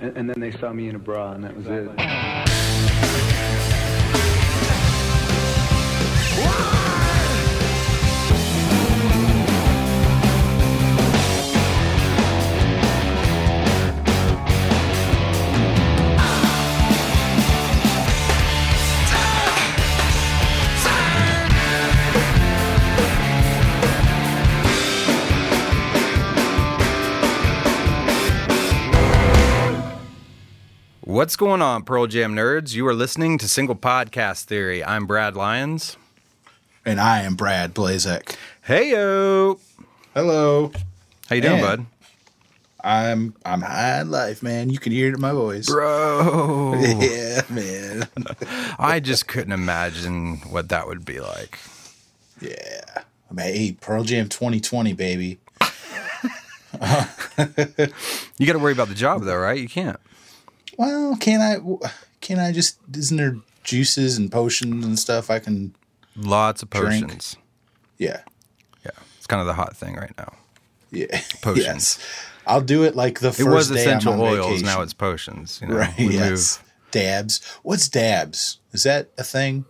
And then they saw me in a bra, and that was it. What's going on, Pearl Jam nerds? You are listening to Single Podcast Theory. I'm Brad Lyons. And I am Brad Blazek. Heyo! Hello. How you doing, bud? I'm high in life, man. You can hear it in my voice. Bro! Yeah, man. I just couldn't imagine what that would be like. Yeah. I mean, hey, Pearl Jam 2020, baby. You got to worry about the job, though, right? You can't. Well, can I just, isn't there juices and potions and stuff I can Lots of drink? potions. Yeah. Yeah. It's kind of the hot thing right now. Yeah. Potions. Yes. I'll do it like the first It was day essential I'm on oils, vacation. now it's potions. You know, Right, we yes. Dabs. What's dabs? Is that a thing?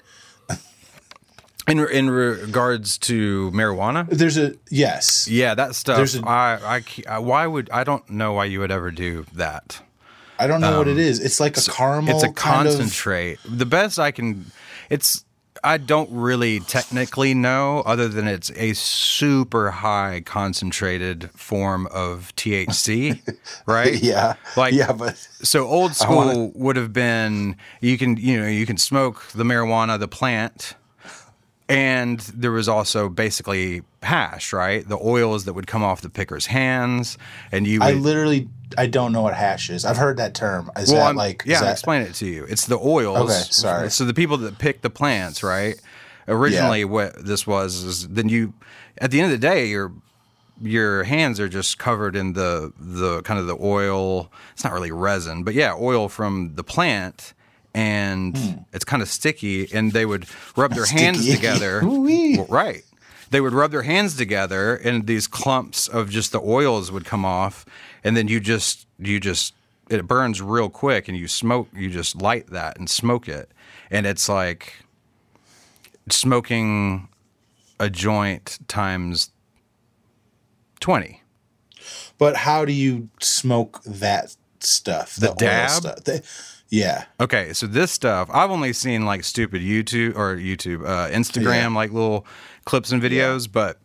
In regards to marijuana? There's a, yes. Yeah, that stuff. There's a- I don't know why you would ever do that. I don't know what it is. It's like a caramel. It's a kind of- concentrate. The best I can, I don't really technically know, other than it's a super high concentrated form of THC, right? Yeah. Like, yeah, but so old school would have been you can smoke the marijuana, the plant, and there was also basically hash, right? The oils that would come off the picker's hands, and you would, I don't know what hash is. I've heard that term. Is well, that like? yeah, is I'll that, explain it to you. It's the oils. Okay, sorry. So the people that pick the plants, right? Originally, what this was is then you, at the end of the day, your hands are just covered in the kind of the oil. It's not really resin, but yeah, oil from the plant. And it's kind of sticky, and they would rub their hands together. Well, right. They would rub their hands together, and these clumps of just the oils would come off, and then you just it burns real quick, and you just light that and smoke it, and it's like smoking a joint times 20. But how do you smoke that stuff? The oil dab? stuff? Yeah. Okay, so this stuff, I've only seen like stupid Instagram, Yeah. like little clips and videos, but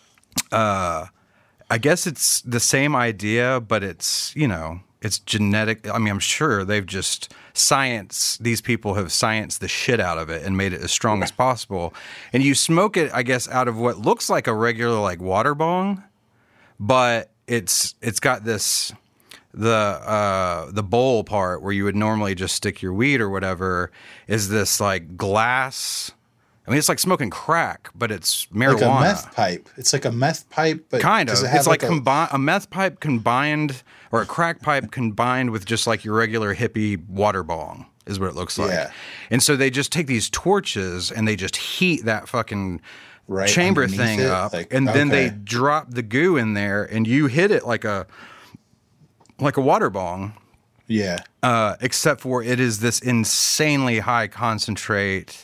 I guess it's the same idea, but it's genetic. I mean, I'm sure these people have scienced the shit out of it and made it as strong as possible. And you smoke it, I guess, out of what looks like a regular like water bong, but it's got this... the bowl part where you would normally just stick your weed or whatever is this like glass. I mean, it's like smoking crack, but it's marijuana. Like a meth pipe. It's like a meth pipe, but kind of. does it have It's like a a meth pipe combined, or a crack pipe combined with just like your regular hippie water bong is what it looks like. Yeah. And so they just take these torches and they just heat that fucking right chamber underneath thing it? up, Like, and then they okay. drop the goo in there, and you hit it like a water bong, Yeah. except for it is this insanely high concentrate,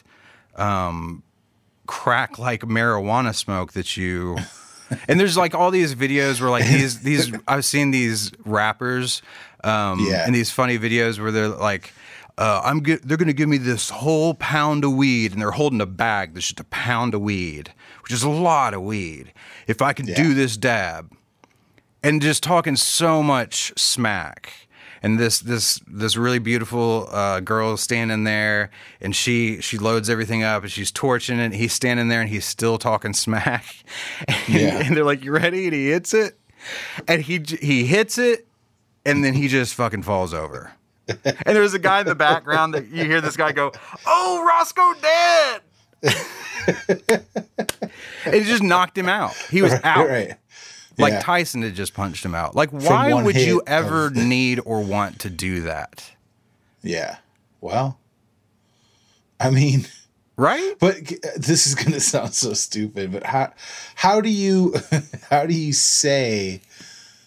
crack like marijuana smoke that you. And there's like all these videos where like these I've seen these rappers, Yeah. in these funny videos where they're like, they're gonna give me this whole pound of weed, and they're holding a bag that's just a pound of weed, which is a lot of weed. If I can do this dab. And just talking so much smack, and this really beautiful girl standing there, and she loads everything up, and she's torching it. And he's standing there, and he's still talking smack. And they're like, "You ready?" And he hits it, and he hits it, and then he just fucking falls over. And there's a guy in the background that you hear this guy go, "Oh, Roscoe dead!" And it just knocked him out. He was out. Right. Like Yeah. Tyson had just punched him out. Like, why one would you hit ever of- need or want to do that? Yeah. Well, I mean, Right? but this is going to sound so stupid, but how do you say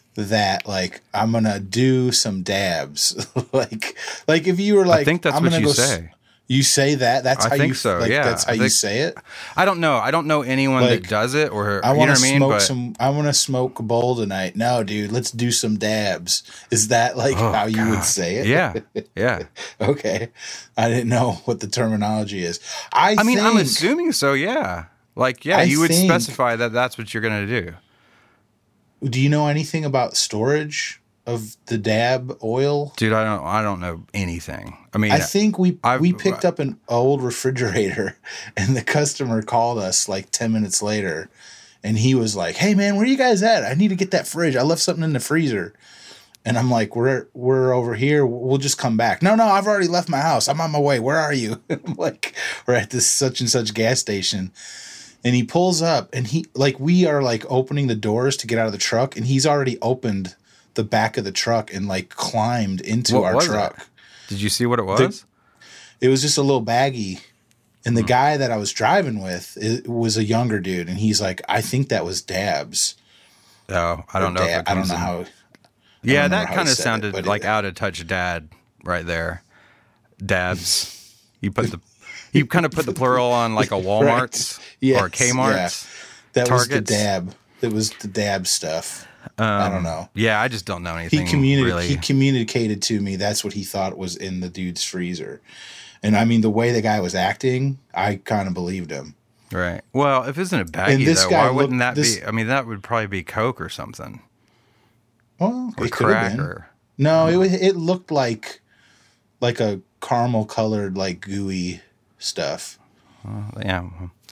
that like I'm gonna do some dabs. like if you were like, I think that's I'm what gonna you go say. You say that? That's I how think you so, like, yeah. That's how I you think- say it. I don't know. I don't know anyone Like, that does it, or I you know want what to I mean. smoke But some. I want to smoke a bowl tonight. No, dude, let's do some dabs. Is that like oh, how you would God. say it? Yeah, yeah. Okay, I didn't know what the terminology is. I mean, I'm think- assuming so. Yeah, like I you would think- specify that that's what you're gonna do. Do you know anything about storage of the dab oil? Dude, I don't know anything. I mean, I think we I've- picked up an old refrigerator, and the customer called us like 10 minutes later, and he was like, "Hey man, where you guys at? I need to get that fridge. I left something in the freezer." And I'm like, "We're over here. We'll just come back." No, I've already left my house. I'm on my way. Where are you? I'm like, "We're at this such and such gas station." And he pulls up, and we are like opening the doors to get out of the truck, and he's already opened the back of the truck and like climbed into What our was truck. it? Did you see what it was? It was just a little baggie. And the guy that I was driving with was a younger dude. And he's like, "I think that was dabs." Oh, I don't know. If it I don't comes know in. how. Yeah, remember that how kind he of said it, sounded but like out of touch dad right there. Dabs. You kind of put the plural on like a Walmart's Yes, or a Kmart's. That was the Targets. dab. That was the dab stuff. I don't know. Yeah, I just don't know He anything really. He communicated to me that's what he thought was in the dude's freezer. And I mean, the way the guy was acting, I kind of believed him. Right. Well, if it's in a And baggie this though, guy why wouldn't that looked- be? I mean, that would probably be Coke or something, Well, or it could have crack, been. or No, it looked like a caramel colored, like gooey stuff. yeah.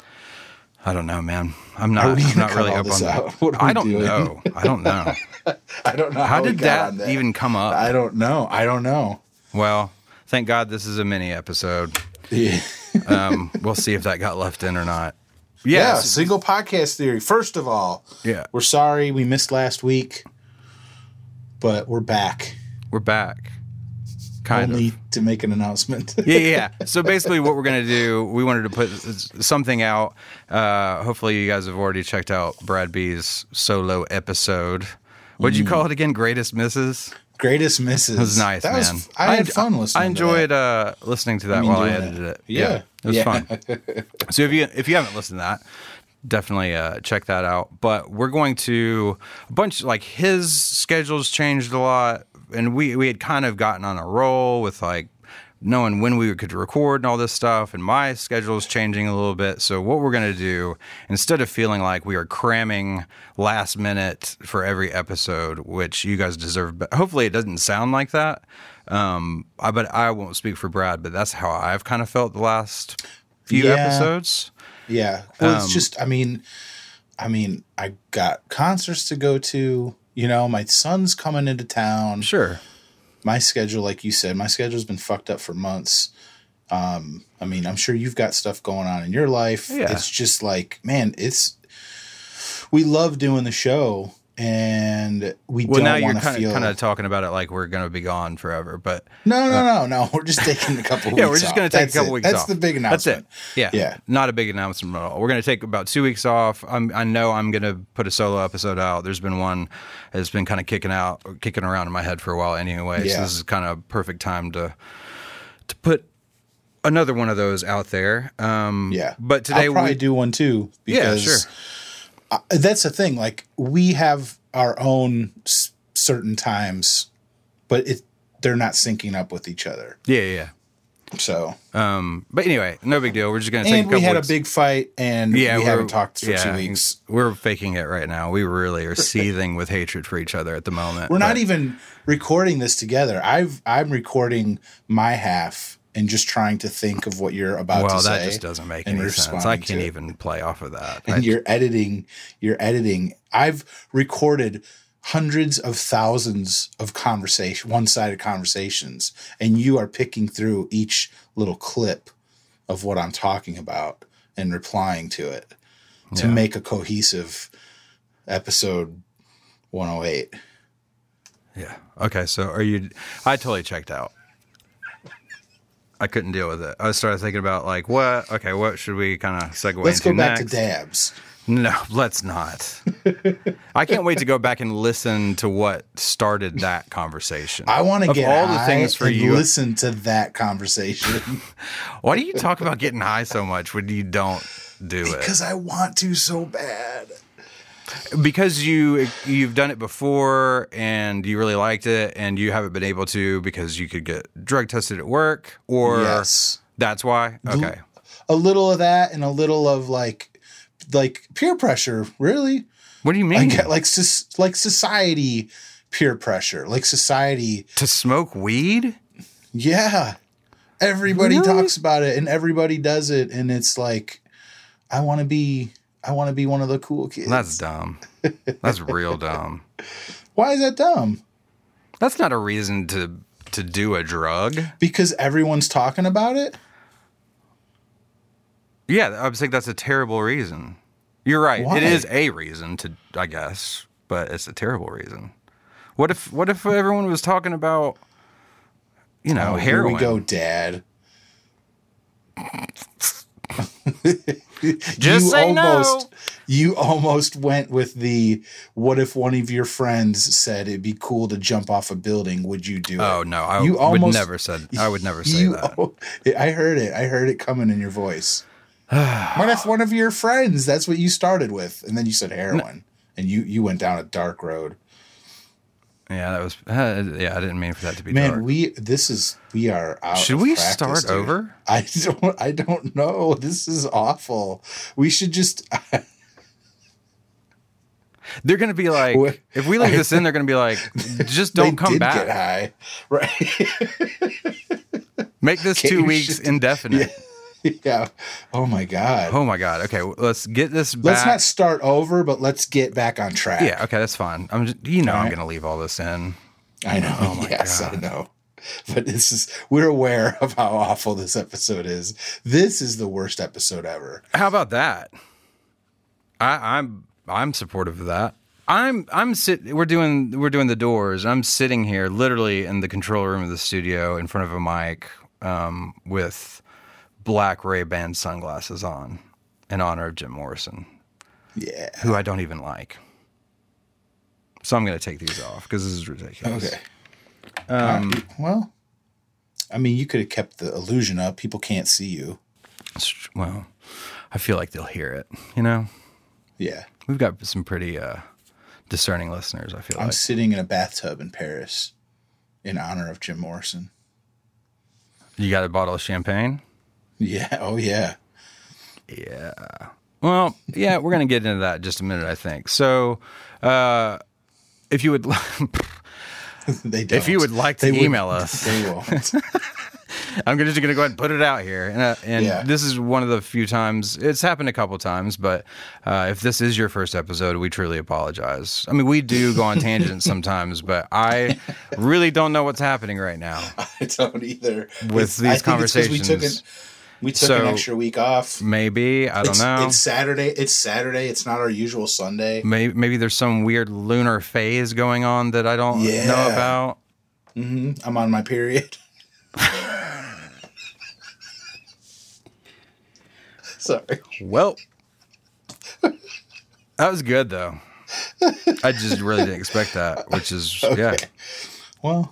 I don't know, man. I'm Are we not. I'm gonna not cut really all up this on that. out? What are we I don't doing? know. I don't know. I don't know How we did got that on even come up? I don't know. Well, thank God this is a mini episode. Yeah. We'll see if that got left in or not. Yeah, Yes. single podcast theory. First of all, Yeah. we're sorry we missed last week, but we're back. We're back. Kind Only of. to make an announcement. Yeah. So basically, what we're gonna do, we wanted to put something out. Hopefully, you guys have already checked out Brad B's solo episode. What'd you call it again? Greatest Misses. Greatest misses. It was nice, That man. I had fun listening. I enjoyed to listening to that mean, while I doing edited that. it. Yeah. It was Yeah. fun. So if you haven't listened to that, definitely check that out. But we're going to a bunch, like his schedule's changed a lot, and we had kind of gotten on a roll with like knowing when we could record and all this stuff, and my schedule's changing a little bit. So what we're going to do, instead of feeling like we are cramming last minute for every episode, which you guys deserve, but hopefully it doesn't sound like that. But I won't speak for Brad, but that's how I've kind of felt the last few Yeah. episodes. Yeah. Well, it's just, I mean, I got concerts to go to. You know, my son's coming into town. Sure. My schedule, like you said, my schedule's been fucked up for months. I mean, I'm sure you've got stuff going on in your life. Yeah. It's just like, man, we love doing the show, and we Well, now don't you're want to feel. kind of talking about it like we're going to be gone forever, but No. We're just taking a couple weeks yeah, we're just going to take That's a couple it. weeks off. That's the big That's announcement. it. Yeah. Yeah. Not a big announcement at all. We're going to take about 2 weeks off. I know I'm going to put a solo episode out. There's been one that's been kind of kicking around in my head for a while anyway. So Yeah. this is kind of perfect time to put another one of those out there. Yeah. But today I'll probably do one too. Yeah, Because sure. that's the thing. Like, we have our own certain times, but they're not syncing up with each other. Yeah. So, But anyway, no big deal. We're just going to take and a couple we had weeks. a big fight, and we haven't talked for 2 yeah, weeks. We're faking it right now. We really are seething with hatred for each other at the moment. We're not but- even recording this together. I'm recording my half and just trying to think of what you're about to Well, say. that just doesn't make and any sense. responding I to can't it. even play off of that. And you're editing. I've recorded hundreds of thousands of one-sided conversations, and you are picking through each little clip of what I'm talking about and replying to it to Yeah. make a cohesive episode 108. Yeah. Okay. So I totally checked out. I couldn't deal with it. I started thinking about like what should we kind of segue Let's into go back next? to dabs. No, let's not. I can't wait to go back and listen to what started that conversation. I want to get all high the things for and you. listen to that conversation. Why do you talk about getting high so much when you don't do it? Because I want to so bad. Because you've done it before and you really liked it and you haven't been able to because you could get drug tested at work, or Yes. That's why? Okay. A little of that and a little of like peer pressure, really. What do you mean? Like society peer pressure, like society. To smoke weed? Yeah. Everybody Really? talks about it and everybody does it. And it's like, I want to be one of the cool kids. That's dumb. That's real dumb. Why is that dumb? That's not a reason to do a drug. Because everyone's talking about it. Yeah, I would think that's a terrible reason. You're right. Why? It is a reason to, I guess, but it's a terrible reason. What if everyone was talking about, heroin? Here we go, Dad. Just say no. You almost went with the, what if one of your friends said it'd be cool to jump off a building? Would you do it? Oh no, I You would almost- never say that. I heard it. I heard it coming in your voice. What if one of your friends? That's what you started with, and then you said heroin, and you went down a dark road. Yeah, that was. Yeah, I didn't mean for that to be Man, dark. we are out. Should of we practice, start dude. over? I don't know. This is awful. We should just. They're gonna be like, What? if we leave this in, they're gonna be like, just don't come Get back. high, right? Make this Can't 2 you weeks just- indefinite. Yeah. Oh my god. Oh my god. Okay, let's get this back. Let's not start over, but let's get back on track. Yeah. Okay, that's fine. I'm just, I'm right. gonna leave all this in. I know. Oh my yes, God. I know. But we're aware of how awful this episode is. This is the worst episode ever. How about that? I'm supportive of that. We're doing the doors. I'm sitting here literally in the control room of the studio in front of a mic with black Ray-Ban sunglasses on in honor of Jim Morrison, Yeah. who I don't even like. So I'm going to take these off because this is ridiculous. Okay. Well, I mean, you could have kept the illusion up. People can't see you. Well, I feel like they'll hear it, Yeah. We've got some pretty discerning listeners, I feel I'm like. sitting in a bathtub in Paris in honor of Jim Morrison. You got a bottle of champagne? Yeah. Oh, yeah. Yeah. Well, yeah, we're going to get into that in just a minute, I think. So, if you would They don't. if you would like to They email wouldn't. us, They won't. I'm just going to go ahead and put it out here. And Yeah. this is one of the few times, it's happened a couple times, but if this is your first episode, we truly apologize. I mean, we do go on tangents sometimes, but I really don't know what's happening right now I don't either. with I these think it's 'cause conversations. We took an extra week off. Maybe, I don't know. It's Saturday. It's not our usual Sunday. Maybe there's some weird lunar phase going on that I don't know Yeah. about. I'm on my period. Sorry. Well, that was good though. I just really didn't expect that, which is yeah. Well,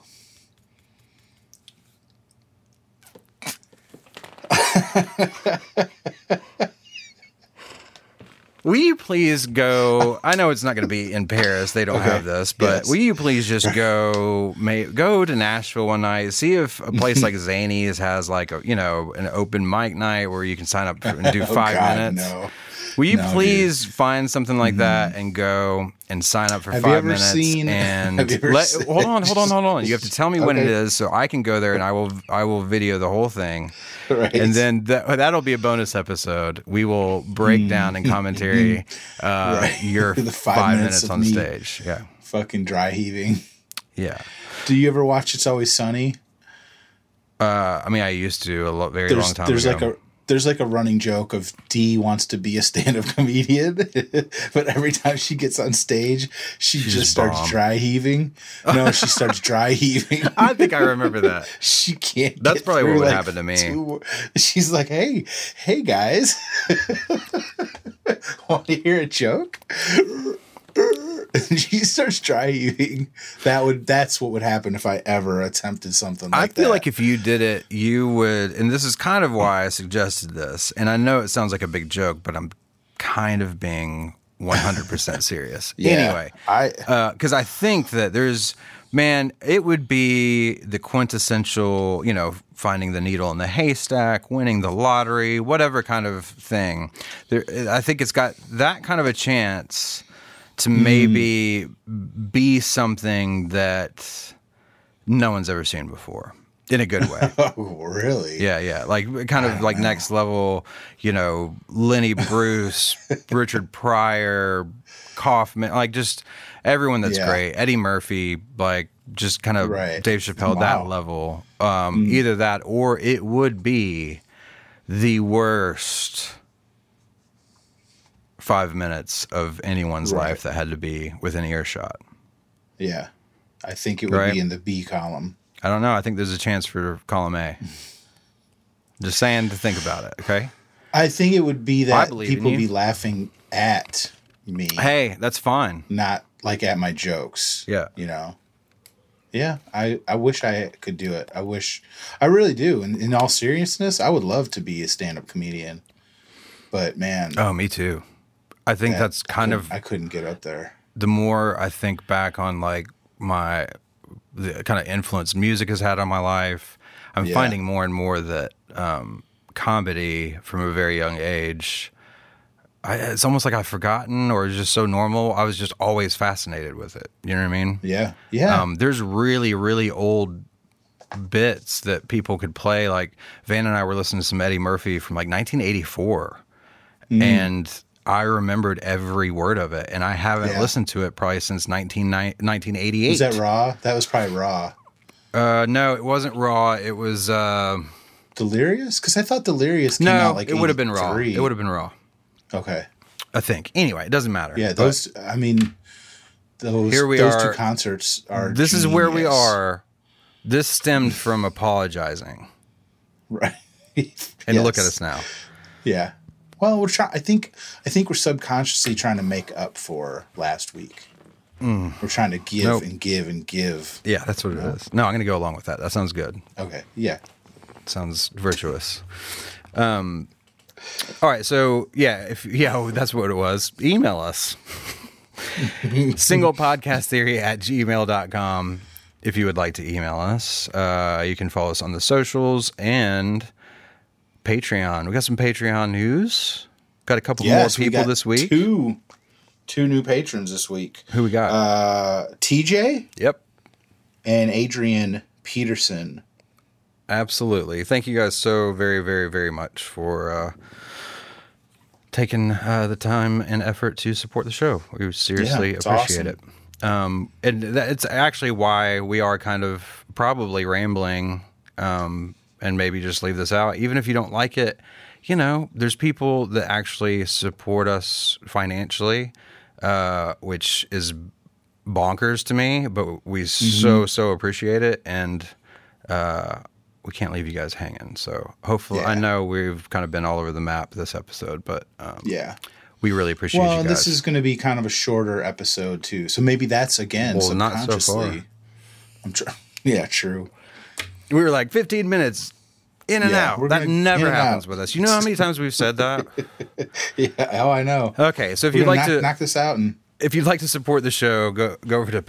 Will you please go? I know it's not going to be in Paris; they don't Okay. have this. But Yes. will you please just go to Nashville one night? See if a place like Zany's has like an open mic night where you can sign up and do 5 God, minutes. no. Will you No, please find something like that and go and sign up for Have you 5 ever minutes? seen- And have you ever seen- hold on. You have to tell me when it Okay. is so I can go there and I will video the whole thing. Right. And then that'll be a bonus episode. We will break down in commentary Right. your The 5 minutes of on me stage. Yeah. fucking dry heaving. Yeah. Do you ever watch It's Always Sunny? I mean, I used to very long time There's ago. like there's like a running joke of Dee wants to be a stand-up comedian, but every time she gets on stage, she just starts bomb. dry heaving. No, she starts dry heaving. I think I remember that. She can't. That's get probably through, what would like, happen to me. She's like, hey guys, want to hear a joke? And she starts dry heaving. That's what would happen if I ever attempted something like that. I feel like if you did it, you would, and this is kind of why I suggested this, and I know it sounds like a big joke, but I'm kind of being 100% serious. Yeah, Anyway, because I think that it would be the quintessential, finding the needle in the haystack, winning the lottery, whatever kind of thing. I think it's got that kind of a chance to maybe be something that no one's ever seen before in a good way. Oh, really? Yeah. Like kind of like next level, Lenny Bruce, Richard Pryor, Kaufman, like just everyone that's great. Eddie Murphy, like just kind of Dave Chappelle, that level. Either that or it would be the worst 5 minutes of anyone's life that had to be within earshot. Yeah. I think it would be in the B column. I don't know. I think there's a chance for column A. Just saying to think about it, okay? I think it would be that people you. be laughing at me. Hey, that's fine. Not like at my jokes. Yeah. Yeah, I wish I could do it. I really do. And in all seriousness, I would love to be a stand-up comedian. But man. Oh, me too. I think that's I couldn't get up there. The more I think back on like the kind of influence music has had on my life, I'm finding more and more that comedy from a very young age, it's almost like I've forgotten or it's just so normal. I was just always fascinated with it. You know what I mean? Yeah. Yeah. There's really, really old bits that people could play. Like Van and I were listening to some Eddie Murphy from like 1984. And I remembered every word of it, and I haven't listened to it probably since 1988. Was that Raw? That was probably Raw. No, it wasn't Raw. It was Delirious? Because I thought Delirious came out like it would have been Raw. 83. It would have been Raw. Okay. I think. Anyway, it doesn't matter. Yeah, those here we are. Those two concerts are. This is where we genius. are. This stemmed from apologizing. Right. And look at us now. Yeah. Well, we're trying. I think we're subconsciously trying to make up for last week. We're trying to give and give and give. Yeah, that's what it is. No, I'm going to go along with that. That sounds good. Okay. Yeah. Sounds virtuous. All right. So that's what it was. Email us. singlepodcasttheory@gmail.com. If you would like to email us, you can follow us on the socials and Patreon. We got some Patreon news. Got a couple more people this week. Two new patrons this week. Who we got? TJ. Yep. And Adrian Peterson. Absolutely. Thank you guys so very, very, very much for taking the time and effort to support the show. We seriously appreciate it. And it's actually why we are kind of probably rambling, and maybe just leave this out. Even if you don't like it, there's people that actually support us financially, which is bonkers to me, but we so appreciate it. And we can't leave you guys hanging. So hopefully, I know we've kind of been all over the map this episode, but we really appreciate you guys. Well, this is going to be kind of a shorter episode too. So maybe that's subconsciously. Not so far. Yeah, true. We were like 15 minutes in and out. That never happens with us. You know how many times we've said that? Oh, I know. Okay, so if you'd like to knock this out, and if you'd like to support the show, go over to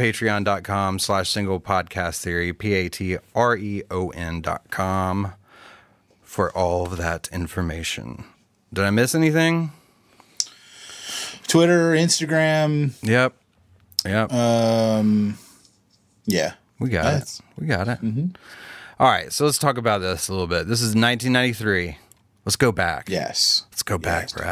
patreon.com/singlepodcasttheory, patreon.com for all of that information. Did I miss anything? Twitter, Instagram. Yep. Yeah. We got it. Mm-hmm. All right, so let's talk about this a little bit. This is 1993. Let's go back. Yes. Let's go back, Brad.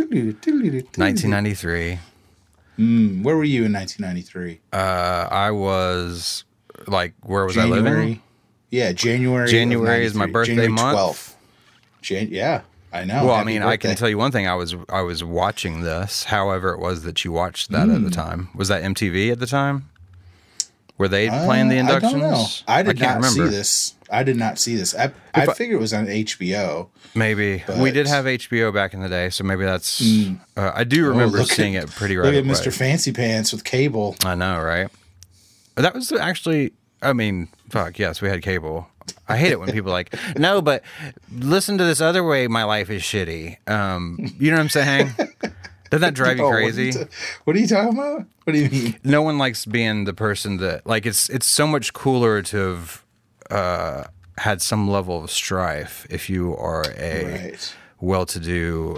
1993. Where were you in 1993? I was, where was I living? Yeah, January. January is my birthday January month. 12th. Yeah. I know. Well, I Happy mean, I can birthday. tell you one thing. I was watching this. However, it was that you watched that at the time. Was that MTV at the time? Were they playing the inductions? I don't know. I did can't not remember. see this. I did not see this. I figured it was on HBO. Maybe But- we did have HBO back in the day, so maybe that's. I do remember look seeing at- it pretty Look right at away. Mr. Fancy Pants with cable. I know, right? That was actually. I mean, fuck yes, we had cable. I hate it when people are like, no, but listen to this other way. My life is shitty. You know what I'm saying? Doesn't that drive you Oh, crazy? What are you talking about? What do you mean? No one likes being the person that like it's so much cooler to have had some level of strife if you are a Right. well-to-do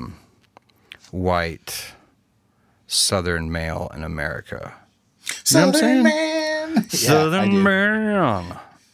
white Southern male in America. You know what I'm saying? Southern man. Yeah, I Southern do. man.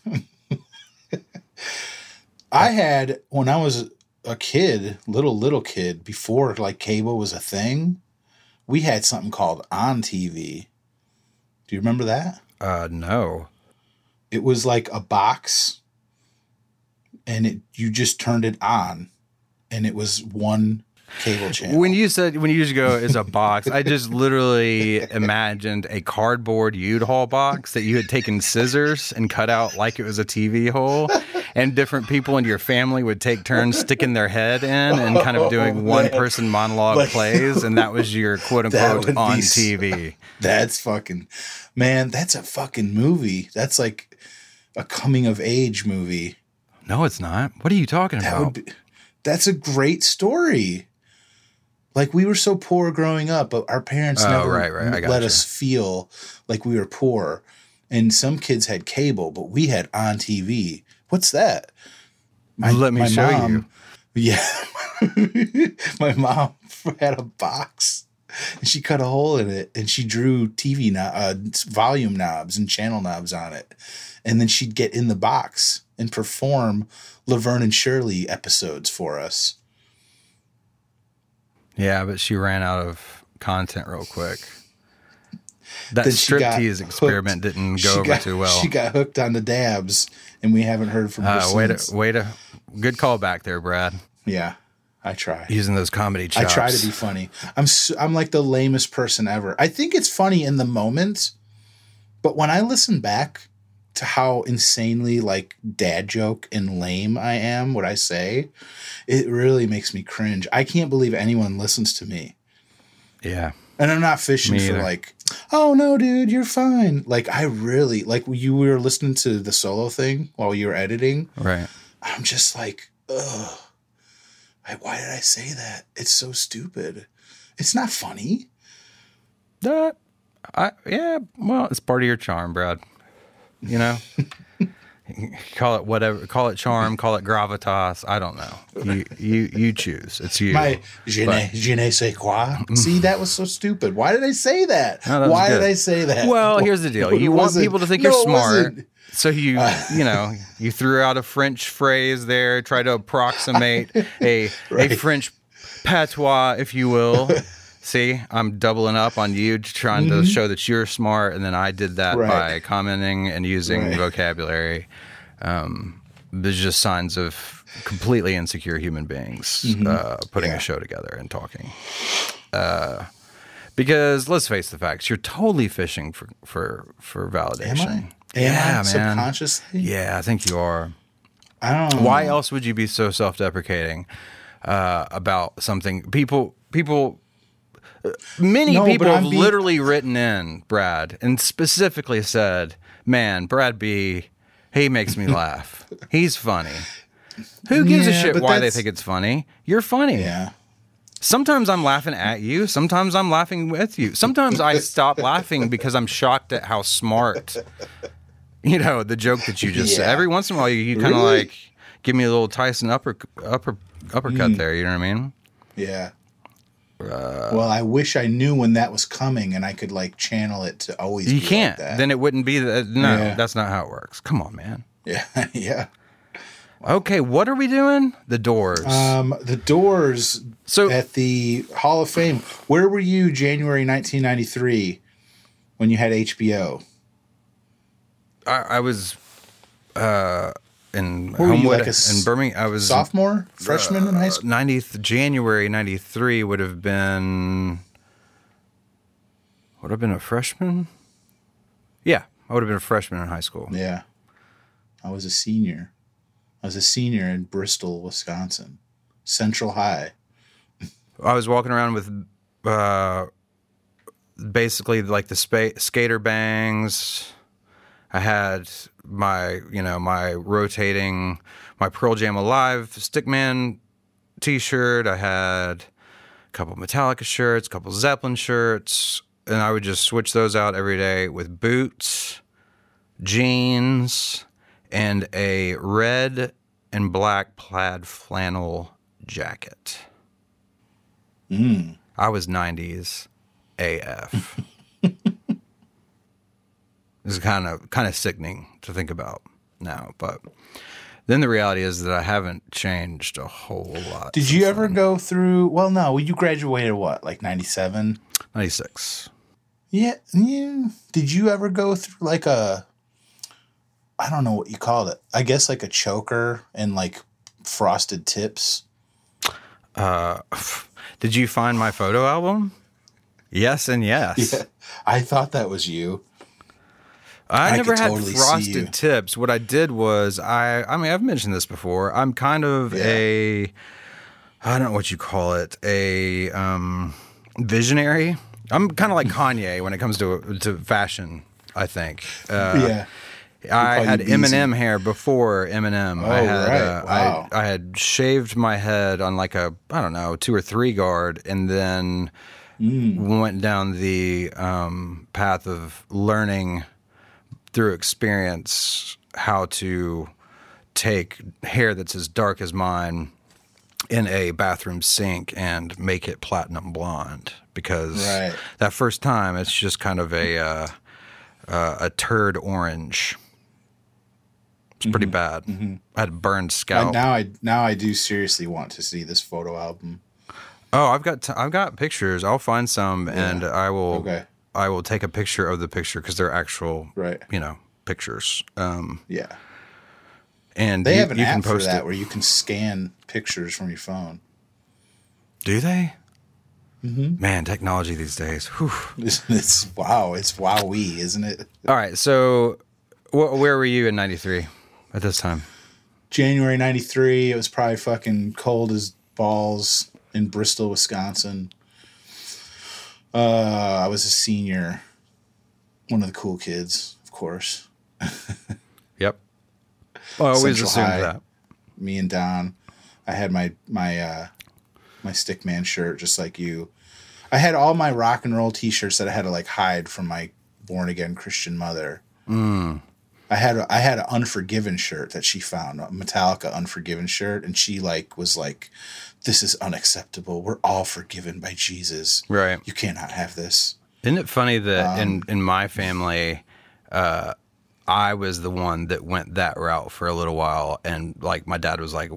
I had when I was a kid, little kid, before like cable was a thing, we had something called On TV. Do you remember that? No. It was like a box, and you just turned it on, and it was one cable channel. When you used to go as a box, I just literally imagined a cardboard U-Haul box that you had taken scissors and cut out like it was a TV hole, and different people in your family would take turns sticking their head in and kind of doing one-person monologue Like- plays, and that was your That quote-unquote would be on so- TV. That's fucking, man, that's a fucking movie. That's like a coming of age movie. No, it's not. What are you talking That about? would be, that's a great story. Like we were so poor growing up, but our parents Oh, never right. I let gotcha. us feel like we were poor. And some kids had cable, but we had On TV. What's that? Let me show you. Yeah. My mom had a box and she cut a hole in it and she drew TV volume knobs and channel knobs on it. And then she'd get in the box and perform Laverne and Shirley episodes for us. Yeah, but she ran out of content real quick. That Then she got striptease experiment hooked. didn't She go over got- too well. She got hooked on the dabs, and we haven't heard from her since. Way to, good call back there, Brad. Yeah, I try. Using those comedy I chops. try to be funny. I'm like the lamest person ever. I think it's funny in the moment, but when I listen back to how insanely like dad joke and lame I am, what I say, it really makes me cringe. I can't believe anyone listens to me. Yeah. And I'm not fishing Me for either. like, oh no, dude, you're fine. Like I really like you were listening to the solo thing while you were editing. Right. I'm just like, ugh. Why did I say that? It's so stupid. It's not funny. Yeah, well, it's part of your charm, Brad. You know? Call it whatever. Call it charm. Call it gravitas. I don't know. You choose. It's you. My je ne sais quoi. See, that was so stupid. Why did I say that? No, that was Why good. did I say that? Well, here's the deal. It You want wasn't- people to think No, you're it smart. wasn't. So you threw out a French phrase there, try to approximate a French patois, if you will. See, I'm doubling up on you, trying to show that you're smart, and then I did that Right. by commenting and using Right. vocabulary. There's just signs of completely insecure human beings putting Yeah. a show together and talking. Because let's face the facts, you're totally fishing for validation. Am I? Yeah, Am I man. subconsciously? Yeah, I think you are. I don't know. Why else would you be so self-deprecating about something? Many No, but people have I'm being- literally written in, Brad, and specifically said, man, Brad B., he makes me laugh. He's funny. Who gives a Yeah, shit but why they that's- think it's funny? You're funny. Yeah. Sometimes I'm laughing at you. Sometimes I'm laughing with you. Sometimes I stop laughing because I'm shocked at how smart, the joke that you just said. Yeah. Every once in a while, you kind of Really? like give me a little Tyson uppercut there. You know what I mean? Yeah. Well, I wish I knew when that was coming and I could like channel it to always You be can't. like that. Then it wouldn't be that. No, Yeah. that's not how it works. Come on, man. Yeah. Yeah. Okay, what are we doing? The Doors. The Doors So- at the Hall of Fame. Where were you January 1993 when you had HBO? I was in What were you, Homewood like a in Birmingham. I was sophomore, freshman in high school? January 93 would have been a freshman. Yeah, I would have been a freshman in high school. Yeah. I was a senior. I was a senior in Bristol, Wisconsin. Central High. I was walking around with basically like the skater bangs. I had my rotating, my Pearl Jam Alive Stickman t-shirt. I had a couple Metallica shirts, a couple Zeppelin shirts, and I would just switch those out every day with boots, jeans, and a red and black plaid flannel jacket. I was 90s AF. It's kind of sickening to think about now, but then the reality is that I haven't changed a whole lot. Did you ever go through? Well, no. You graduated what, like 97? 96. Yeah. Did you ever go through like a? I don't know what you called it. I guess like a choker and like frosted tips. Did you find my photo album? Yes and yes. Yeah, I thought that was you. I never could had totally see you. frosted tips. What I did was I mean, I've mentioned this before. I'm kind of I don't know what you call it, a visionary. I'm kind of like Kanye when it comes to fashion, I think. Yeah. I had you Beezy. Eminem hair before Eminem. Oh, I had, right. Wow. I had shaved my head on like a, I don't know, 2 or 3 guard, and then went down the path of learning through experience how to take hair that's as dark as mine in a bathroom sink and make it platinum blonde, because that first time it's just kind of a turd orange. It's pretty bad. I had a burned scalp. Now I do seriously want to see this photo album. Oh, I've got pictures. I'll find some and I will. Okay. I will take a picture of the picture because they're actual, pictures. Yeah. And They have an you app can for post that it. where you can scan pictures from your phone. Do they? Man, technology these days. Whew. It's wowee, isn't it? All right, so where were you in '93 at this time? January 93, it was probably fucking cold as balls in Bristol, Wisconsin. I was a senior. One of the cool kids, of course. Yep. Well, I always Central assumed High. that. Me and Don. I had my Stickman shirt, just like you. I had all my rock and roll T-shirts that I had to like hide from my born again Christian mother. I had an Unforgiven shirt that she found, a Metallica Unforgiven shirt, and she was like, "This is unacceptable. We're all forgiven by Jesus. Right. You cannot have this." Isn't it funny that in my family, I was the one that went that route for a little while, and like my dad was like,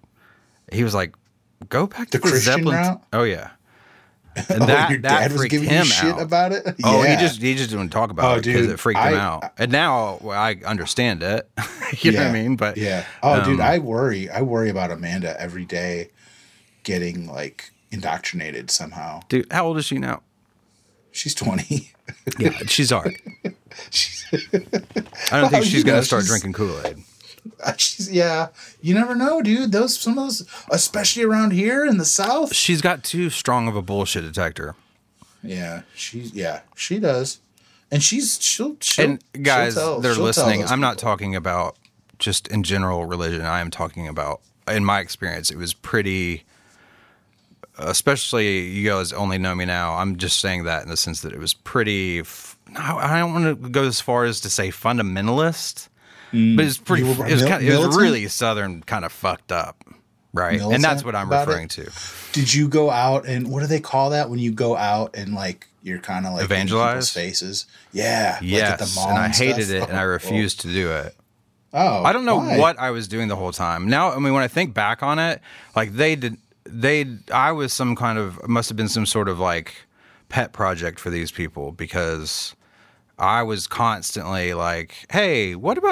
"Go back to the Christian Zeppelin." route? Oh yeah. And that your dad was freaked giving him you shit out. about it? Oh, Yeah. he just didn't talk about it because dude, it freaked him out. And now I understand it. You know what I mean? But yeah. Oh, dude, I worry about Amanda every day getting like indoctrinated somehow. dude, how old is she now? She's 20. Yeah, she's all right. I don't think she's gonna start drinking Kool-Aid. Yeah, you never know, dude. Some of those, especially around here in the South. She's got too strong of a bullshit detector. Yeah, she does, and she'll And guys, she'll they're tell listening. those I'm not people. talking about just in general religion. I am talking about, in my experience, it was pretty. Especially you guys only know me now. I'm just saying that in the sense that it was pretty. I don't want to go as far as to say fundamentalist, but it's pretty. You were It was militant? really Southern, kind of fucked up, right? And Militant that's what I'm about referring it? to. Did you go out and what do they call that when you go out and like you're kind of like in Evangelize? people's faces? Yeah, Yes, like at the mall and I stuff? hated it, and I refused to do it. Oh, I don't know why? what I was doing the whole time. Now, I mean, when I think back on it, like I was some kind of, must have been some sort of like pet project for these people, because I was constantly like, hey, what about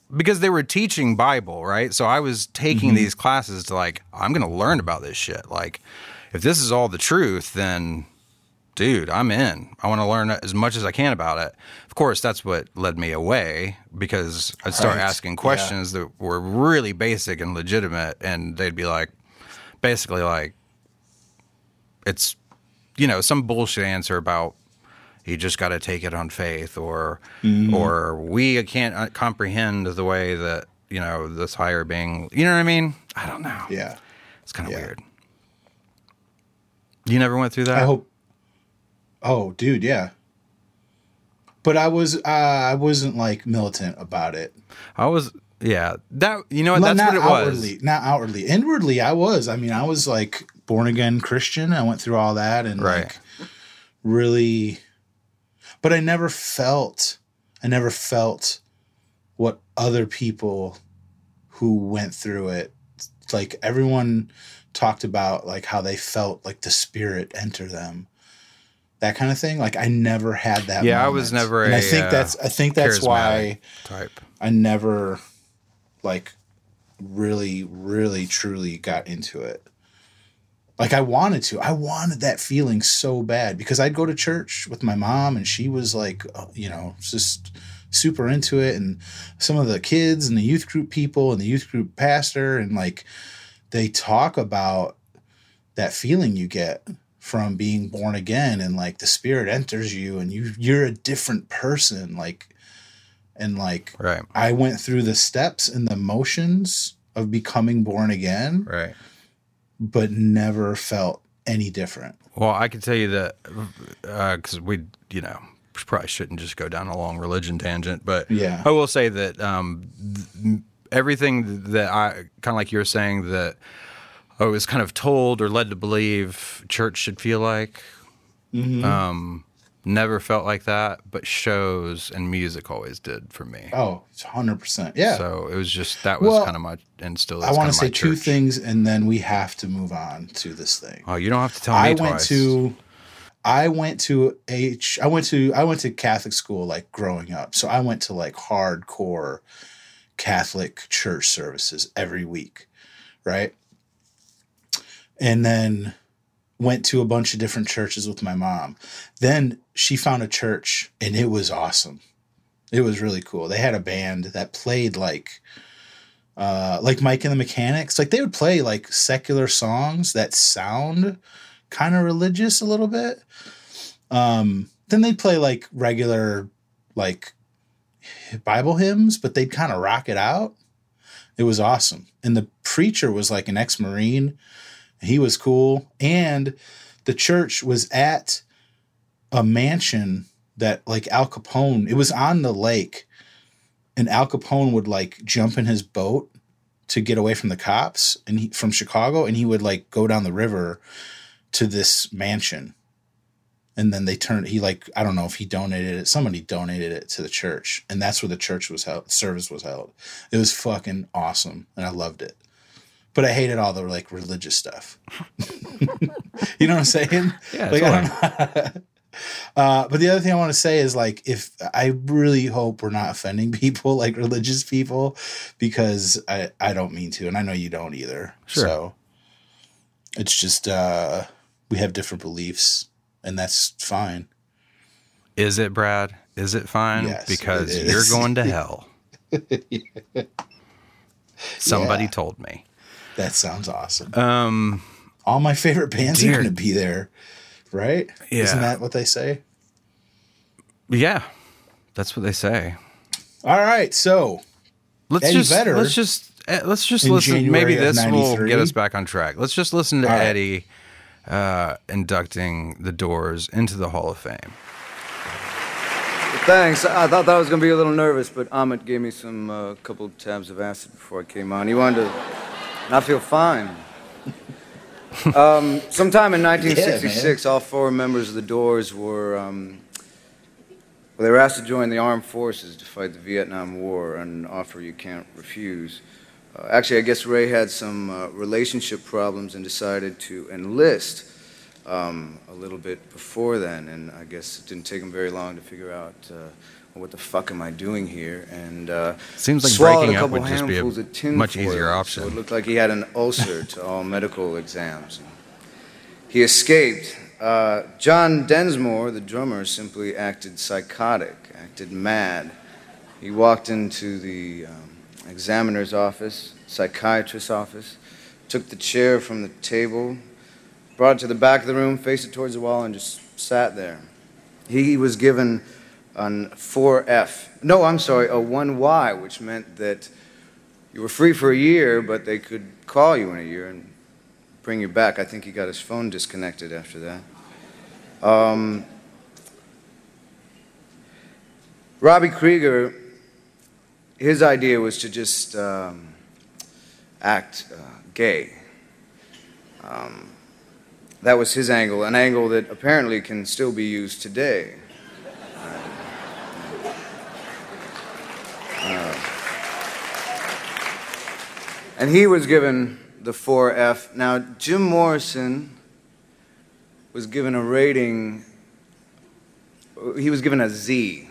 because they were teaching Bible, right? So I was taking these classes to like, I'm going to learn about this shit. Like, if this is all the truth, then dude, I'm in. I want to learn as much as I can about it. Of course, that's what led me away, because I'd start asking questions that were really basic and legitimate, and they'd be like, basically like, it's, you know, some bullshit answer about you just got to take it on faith, or we can't comprehend the way that, you know, this higher being, you know what I mean? I don't know. Yeah. It's kind of weird. You never went through that? I hope. Oh, dude, yeah. But I wasn't like militant about it. I was, yeah. That, you know what? That's what it was. Not outwardly. Inwardly, I was. I mean, I was like born again Christian. I went through all that and like really, but I never felt what other people who went through it, like everyone talked about like how they felt like the Spirit enter them. That kind of thing. Like I never had that. Yeah, moment. I was never. And I think that's why type. I never like really, really, truly got into it. Like I wanted that feeling so bad, because I'd go to church with my mom and she was like, you know, just super into it. And some of the kids and the youth group people and the youth group pastor, and like they talk about that feeling you get from being born again, and like the Spirit enters you and you're a different person. Like, and like, I went through the steps and the motions of becoming born again, but never felt any different. Well, I can tell you that, cause we, you know, probably shouldn't just go down a long religion tangent, but yeah, I will say that, everything that I kind of like you're saying that I was kind of told or led to believe church should feel like, never felt like that, but shows and music always did for me. Oh, it's 100%. Yeah. So it was just, that was kind of my, and still is I want to say two things, and then we have to move on to this thing. Oh, you don't have to tell me twice. I went to Catholic school like growing up. So I went to like hardcore Catholic church services every week, right? And then went to a bunch of different churches with my mom. Then she found a church and it was awesome. It was really cool. They had a band that played like Mike and the Mechanics. Like they would play like secular songs that sound kind of religious a little bit. Then they'd play like regular like Bible hymns, but they'd kind of rock it out. It was awesome. And the preacher was like an ex-Marine. He was cool. And the church was at a mansion that like Al Capone, it was on the lake, and Al Capone would like jump in his boat to get away from the cops from Chicago. And he would like go down the river to this mansion. And then I don't know if he donated it. Somebody donated it to the church. And that's where the church was held, service was held. It was fucking awesome. And I loved it. But I hated all the like religious stuff. You know what I'm saying? Yeah. Like, I don't know. But the other thing I want to say is like, if I really hope we're not offending people, like religious people, because I don't mean to, and I know you don't either. Sure. So it's just, we have different beliefs, and that's fine. Is it, Brad? Is it fine? Yes, because it you're is. going to hell. Somebody told me. That sounds awesome. All my favorite bands are going to be there, right? Yeah. Isn't that what they say? Yeah, that's what they say. All right, so Let's Eddie just Vedder listen. January Maybe of this will 93. get us back on track. Let's just listen to All right. Eddie inducting the Doors into the Hall of Fame. Thanks. I thought that was going to be a little nervous, but Amit gave me some couple tabs of acid before I came on. He wanted to not feel fine. Sometime in 1966, all four members of the Doors were they were asked to join the armed forces to fight the Vietnam War, an offer you can't refuse. Actually, I guess Ray had some relationship problems and decided to enlist a little bit before then, and I guess it didn't take him very long to figure out what the fuck am I doing here? And seems like swallowed breaking a up couple would just be a handfuls of tin much foil, easier option. So it looked like he had an ulcer to all medical exams. He escaped. John Densmore, the drummer, simply acted psychotic, acted mad. He walked into the examiner's office, psychiatrist's office, took the chair from the table, brought it to the back of the room, faced it towards the wall, and just sat there. He was given an 4F. No, I'm sorry, a 1Y, which meant that you were free for a year, but they could call you in a year and bring you back. I think he got his phone disconnected after that. Robbie Krieger, his idea was to just act gay. That was his angle, an angle that apparently can still be used today. And he was given the 4F. Now, Jim Morrison was given a rating, he was given a Z.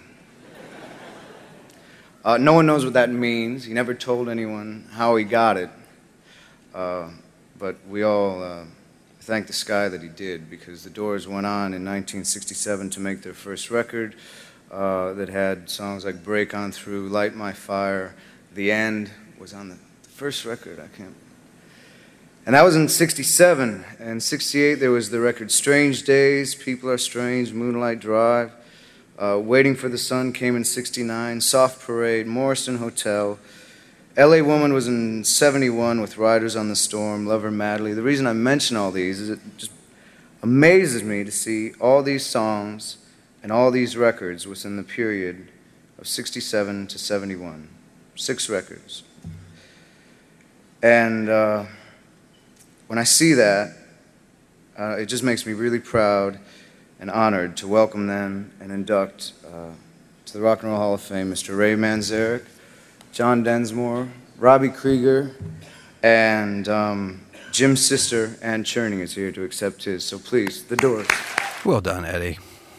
No one knows what that means. He never told anyone how he got it. But we all thank the sky that he did, because the Doors went on in 1967 to make their first record that had songs like Break On Through, Light My Fire. The End was on the first record. And that was in 67. And 68 there was the record Strange Days, People Are Strange, Moonlight Drive. Waiting for the Sun came in 69, Soft Parade, Morrison Hotel. LA Woman was in 71 with Riders on the Storm, Love Her Madly. The reason I mention all these is it just amazes me to see all these songs and all these records within the period of 67 to 71. 6 records. And when I see that, it just makes me really proud and honored to welcome them and induct to the Rock and Roll Hall of Fame Mr. Ray Manzarek, John Densmore, Robbie Krieger, and Jim's sister, Ann Cherning, is here to accept his. So please, the Doors. Well done, Eddie.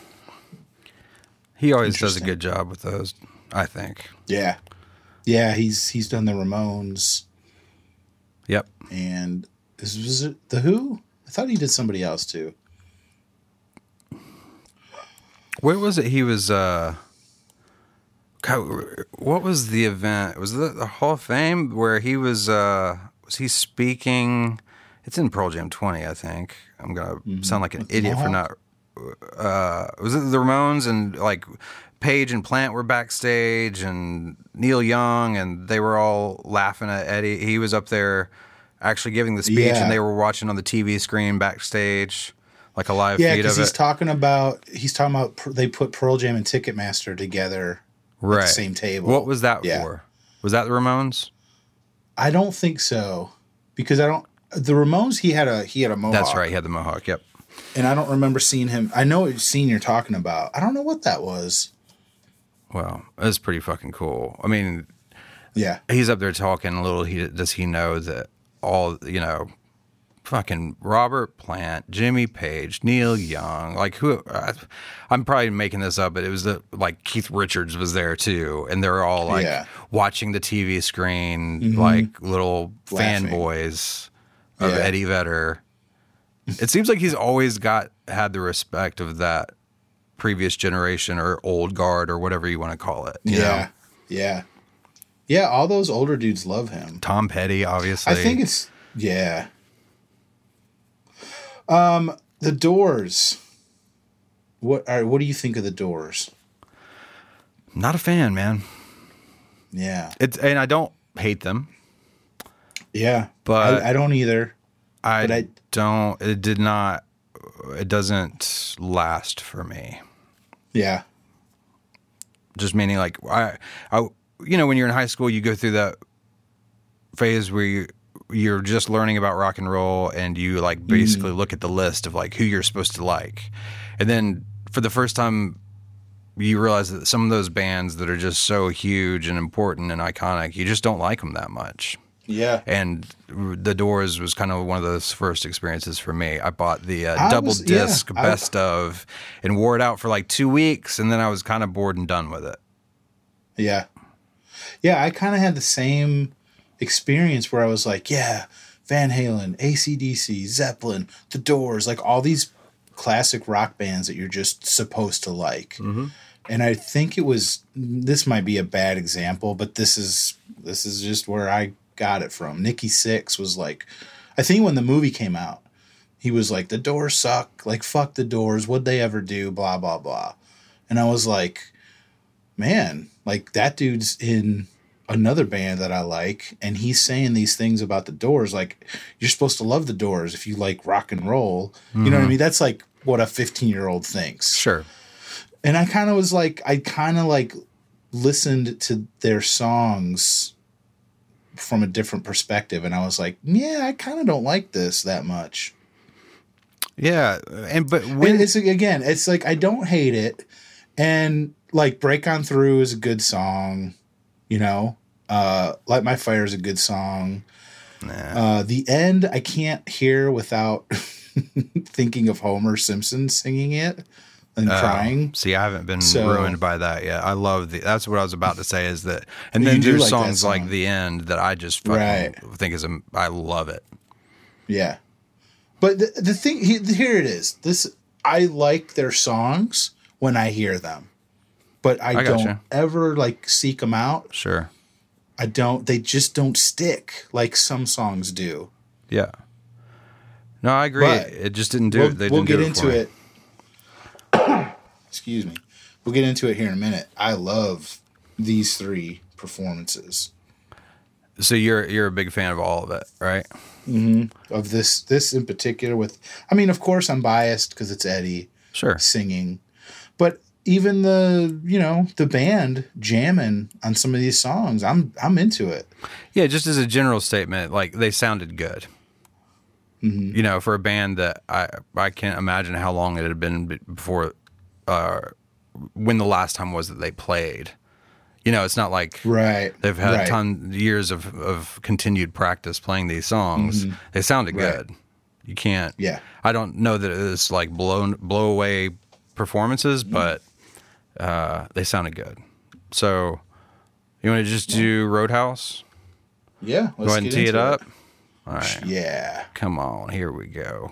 He always does a good job with those, I think. Yeah. Yeah, he's done the Ramones. Yep. And was it The Who? I thought he did somebody else too. Where was it? He was. God, what was the event? Was it the Hall of Fame where he was? Was he speaking? It's in Pearl Jam 20, I think. I'm gonna sound like an idiot for not. Was it the Ramones and like Page and Plant were backstage and Neil Young, and they were all laughing at Eddie. He was up there actually giving the speech, and they were watching on the TV screen backstage, like a live feed of it. Yeah, because he's talking about they put Pearl Jam and Ticketmaster together at the same table. What was that for? Was that the Ramones? I don't think so, because the Ramones, he had a mohawk. That's right, he had the mohawk. Yep. And I don't remember seeing him. I know it's scene you're talking about. I don't know what that was. Well, it's pretty fucking cool. I mean, yeah, he's up there talking. Does he know that all, fucking Robert Plant, Jimmy Page, Neil Young, like who? I'm probably making this up, but it was like Keith Richards was there too, and they're all like watching the TV screen, like little fanboys of Eddie Vedder. It seems like he's always had the respect of that previous generation or old guard or whatever you want to call it. You know? Yeah. All those older dudes love him. Tom Petty, obviously. I think it's The Doors. What do you think of The Doors? Not a fan, man. Yeah. And I don't hate them. Yeah, but I don't either. It doesn't last for me. Yeah. Just meaning like I when you're in high school, you go through that phase where you're just learning about rock and roll, and you like basically look at the list of like who you're supposed to like. And then for the first time you realize that some of those bands that are just so huge and important and iconic, you just don't like them that much. Yeah. And The Doors was kind of one of those first experiences for me. I bought the double disc best of and wore it out for like 2 weeks, and then I was kind of bored and done with it. Yeah. Yeah, I kind of had the same experience where I was like, yeah, Van Halen, AC/DC, Zeppelin, The Doors, like all these classic rock bands that you're just supposed to like. Mm-hmm. And I think this might be a bad example, but this is just where I got it from. Nikki Sixx was like, I think when the movie came out, he was like, the Doors suck, like fuck the Doors, what'd they ever do, blah, blah, blah. And I was like, man, like that dude's in another band that I like, and he's saying these things about the Doors. Like, you're supposed to love the Doors if you like rock and roll. Mm-hmm. You know what I mean? That's like what a 15-year-old thinks. Sure. And I kind of was like, I kind of like listened to their songs from a different perspective, and I was like, yeah, I kind of don't like this that much. Yeah, but when it's like I don't hate it, and like Break On Through is a good song, you know. Light My Fire is a good song. Nah. The End I can't hear without thinking of Homer Simpson singing it and crying. See, I haven't been ruined by that yet. I love that's what I was about to say is that, and then there's like songs like The End that I just fucking think I love it. Yeah. But the thing, here it is. I like their songs when I hear them, but I don't ever like seek them out. Sure. They just don't stick like some songs do. Yeah. No, I agree. But it just didn't do it. We'll get into it. Excuse me. We'll get into it here in a minute. I love these three performances. So you're a big fan of all of it, right? Mm-hmm. Of this in particular of course I'm biased because it's Eddie singing, but even the band jamming on some of these songs, I'm into it. Yeah, just as a general statement, like they sounded good. Mm-hmm. You know, for a band that I can't imagine how long it had been before, when the last time was that they played. You know, it's not like they've had years of continued practice playing these songs. Mm-hmm. They sounded good. You can't. Yeah. I don't know that it was like blow away performances, but they sounded good. So, you want to just do Roadhouse? Yeah. Go ahead and tee it up. All right. Yeah. Come on. Here we go.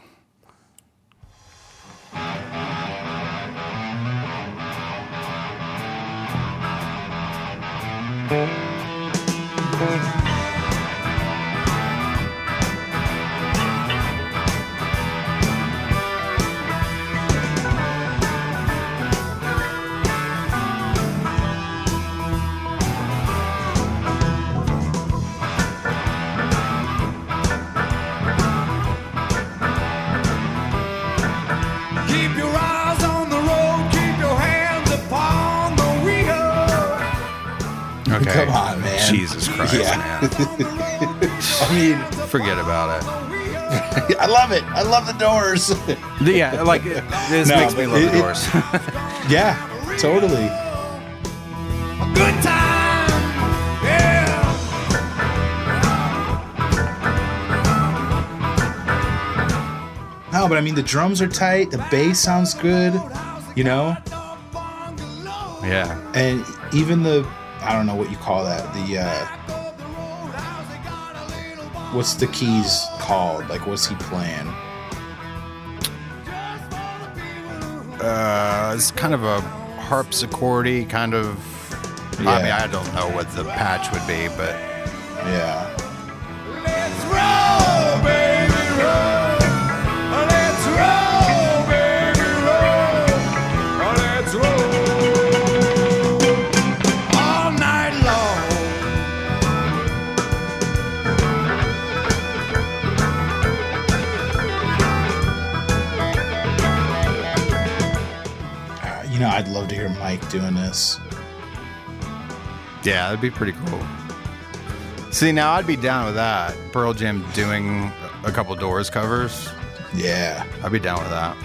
Keep your eyes on the road, keep your hands upon the wheel. Okay. Come on, man. Jesus Christ, man. I mean, forget about it. I love it. I love the Doors. Yeah, like this makes me love the Doors. Yeah, totally. A good time, yeah. No, but I mean, the drums are tight. The bass sounds good, you know? Yeah. And even I don't know what you call that. What's the keys called? Like, what's he playing? It's kind of a harpsichordy kind of. Yeah. I mean, I don't know what the patch would be, but yeah. Let's roll, baby, roll. Let's roll, baby, roll. Let's roll all night long. I'd love to hear Mike doing this. yeah, that'd be pretty cool. See, now I'd be down with that. Pearl Jam doing a couple Doors covers. Yeah. I'd be down with that.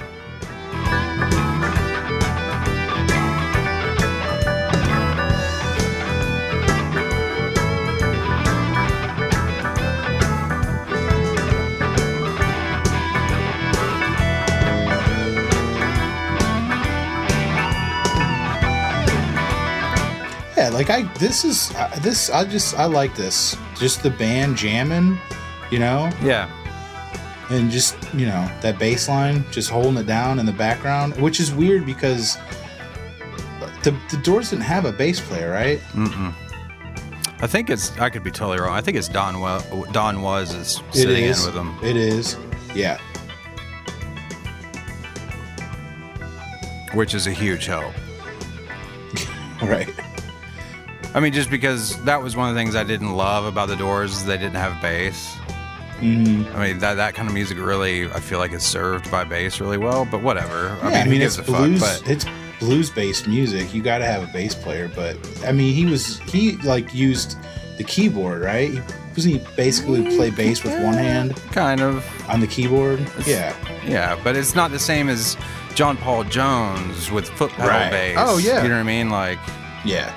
like I like this. Just the band jamming, you know? Yeah. And just, you know, that bass line just holding it down in the background, which is weird because the Doors didn't have a bass player, right? Mm-mm. I think I could be totally wrong. I think it's Don Was is sitting in with them. It is. Yeah. Which is a huge help. Right. I mean, just because that was one of the things I didn't love about the Doors is they didn't have bass. Mm-hmm. I mean, that kind of music really, I feel like, is served by bass really well, but whatever. Yeah, I mean, it's who gives blues. a fuck? But it's blues-based music. You got to have a bass player, but I mean, he like used the keyboard, right? Wasn't he basically play bass with one hand? Kind of. On the keyboard? Yeah. Yeah, but it's not the same as John Paul Jones with foot pedal Right. bass. Oh, yeah. You know what I mean? Like, Yeah.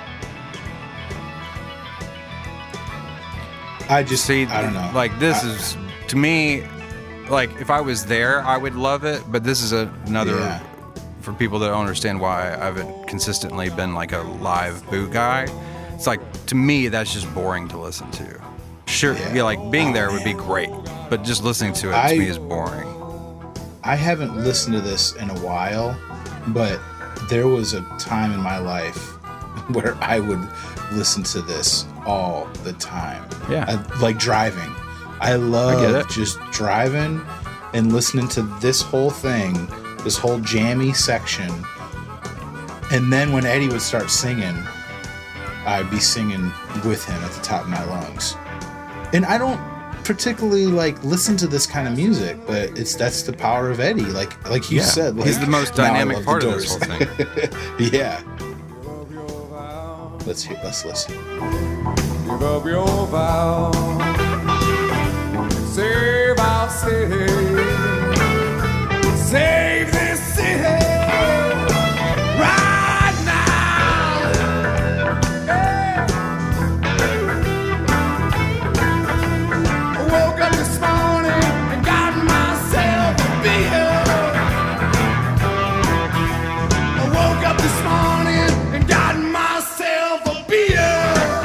I don't know. Like, this is, to me, like, if I was there, I would love it, but this is another, Yeah. for people that don't understand why I haven't consistently been, like, a live boot guy, it's like, to me, that's just boring to listen to. Sure, yeah, like, being there would be great, but just listening to it to me is boring. I haven't listened to this in a while, but there was a time in my life where I would listen to this all the time. Yeah. Like driving. I love just driving and listening to this whole thing, this whole jammy section. And then when Eddie would start singing, I'd be singing with him at the top of my lungs. And I don't particularly like listen to this kind of music, but that's the power of Eddie. Like you said, like, he's the most dynamic part of this whole thing. Yeah. Let's listen. Give up your vow. Save our city. Save this city right now. Yeah. I woke up this morning and got myself a beer. I woke up this morning and got myself a beer.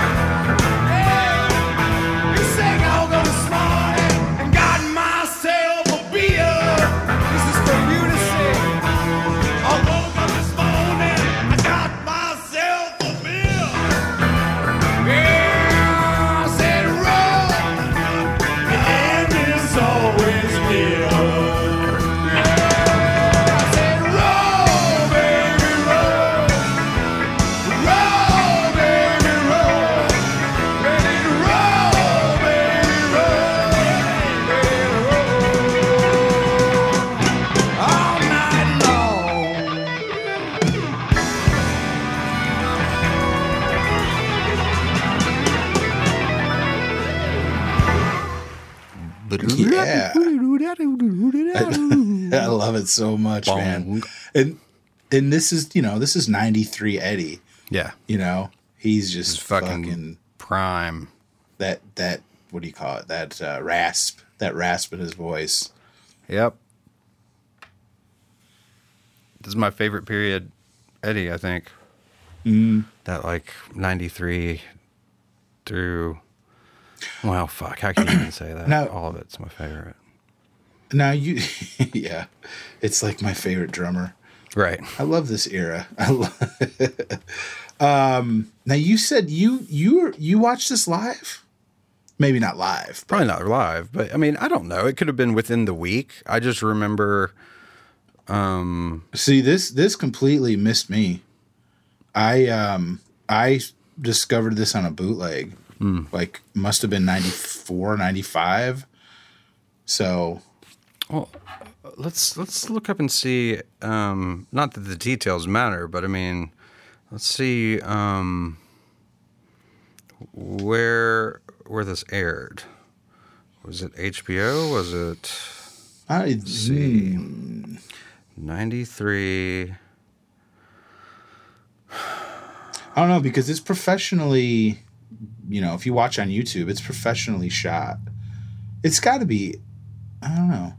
Yeah. I love it so much, man. And this is, this is 93 Eddie. Yeah. He's just fucking prime. That what do you call it? That rasp in his voice. Yep. This is my favorite period, Eddie, I think. That like 93 through, well, fuck, how can you even say that? Now, all of it's my favorite. Now yeah, it's like my favorite drummer. Right. I love this era. Now you said you watched this live? Maybe not live. Probably not live, but I mean, I don't know. It could have been within the week. I just remember. See, this completely missed me. I discovered this on a bootleg. Like must have been 94, 95. So, well, let's look up and see. Not that the details matter, but I mean, let's see where this aired. Was it HBO? Was it? Let's see. 93. I don't know, because it's professionally, if you watch on YouTube, it's professionally shot. It's got to be, I don't know.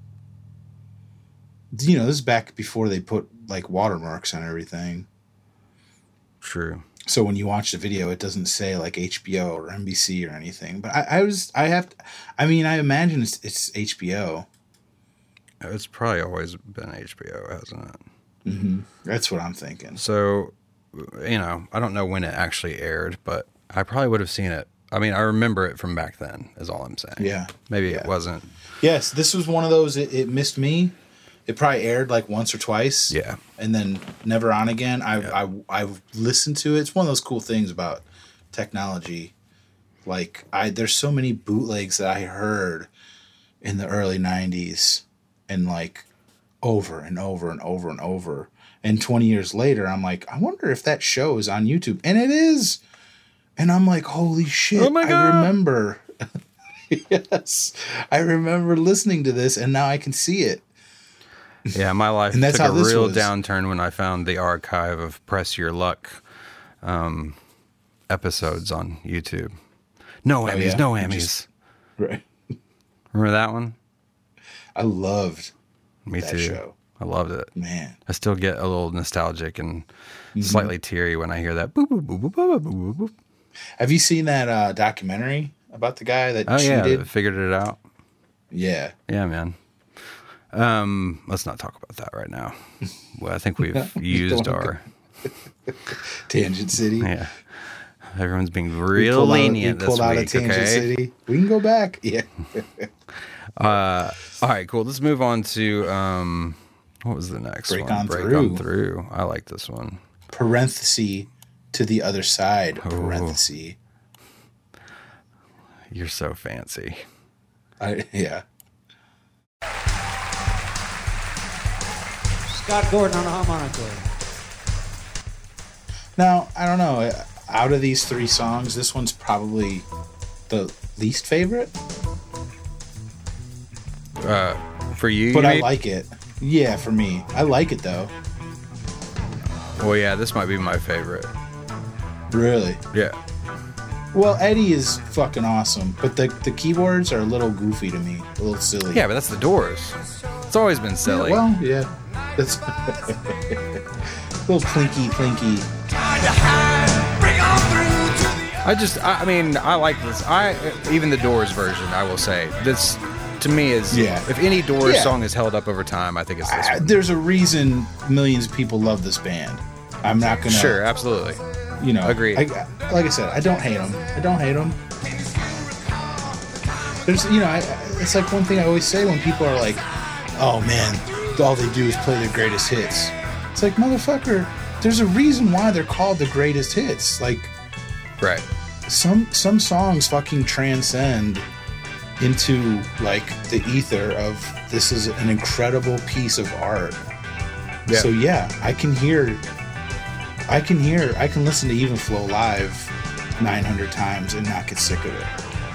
This is back before they put like watermarks on everything. True. So when you watch the video, it doesn't say like HBO or NBC or anything. But I imagine it's HBO. It's probably always been HBO, hasn't it? Mm-hmm. That's what I'm thinking. So, I don't know when it actually aired, but I probably would have seen it. I mean, I remember it from back then, is all I'm saying. Yeah. Maybe it wasn't. Yes, this was one of those, it missed me. It probably aired like once or twice. Yeah. And then never on again. I've listened to it. It's one of those cool things about technology. Like, there's so many bootlegs that I heard in the early 90s and like over and over and over and over. And 20 years later, I'm like, I wonder if that show is on YouTube. And it is. And I'm like, holy shit. Oh my God. I remember. Yes. I remember listening to this and now I can see it. Yeah, my life And that's took how a this real was. downturn when I found the archive of Press Your Luck episodes on YouTube. No Emmys, yeah? no You Emmys. just- Right. Remember that one? I loved Me that too. show. I loved it. Man. I still get a little nostalgic and slightly teary when I hear that. Boop, boop, boop, boop, boop, boop, boop, boop. Have you seen that documentary about the guy that Oh yeah, cheated? figured it out. Yeah. Yeah, man. Let's not talk about that right now. Well, I think we've used Don't our Tangent City. yeah. Everyone's being We real pulled out- lenient we pulled this out week. of Tangent Okay. City. We can go back. Yeah. All right, cool. Let's move on to what was the next Break one? On Break Through. On Through. I like this one. Parenthesis to the other side. Parenthesis. You're so fancy. Yeah. Scott Gordon on the harmonica. Now, I don't know. Out of these three songs, this one's probably the least favorite. For you, But you I mean? like it. Yeah, for me. I like it, though. Well, yeah, this might be my favorite. Really. Yeah. Well, Eddie is fucking awesome, but the keyboards are a little goofy to me. A little silly. Yeah, but that's the Doors. It's always been silly. Well, yeah. That's a little plinky. I mean, I like this. Even the Doors version, I will say. This, to me, is... Yeah. If any Doors Yeah. song is held up over time, I think it's this one. There's a reason millions of people love this band. I'm not gonna. Sure, absolutely. Agreed. Like I said, I don't hate them. There's, it's like one thing I always say when people are like, "Oh man, all they do is play their greatest hits." It's like, motherfucker, there's a reason why they're called the greatest hits. Like, Right. some songs fucking transcend into like the ether of this is an incredible piece of art. Yeah. So yeah, I can listen to Even Flow live 900 times and not get sick of it.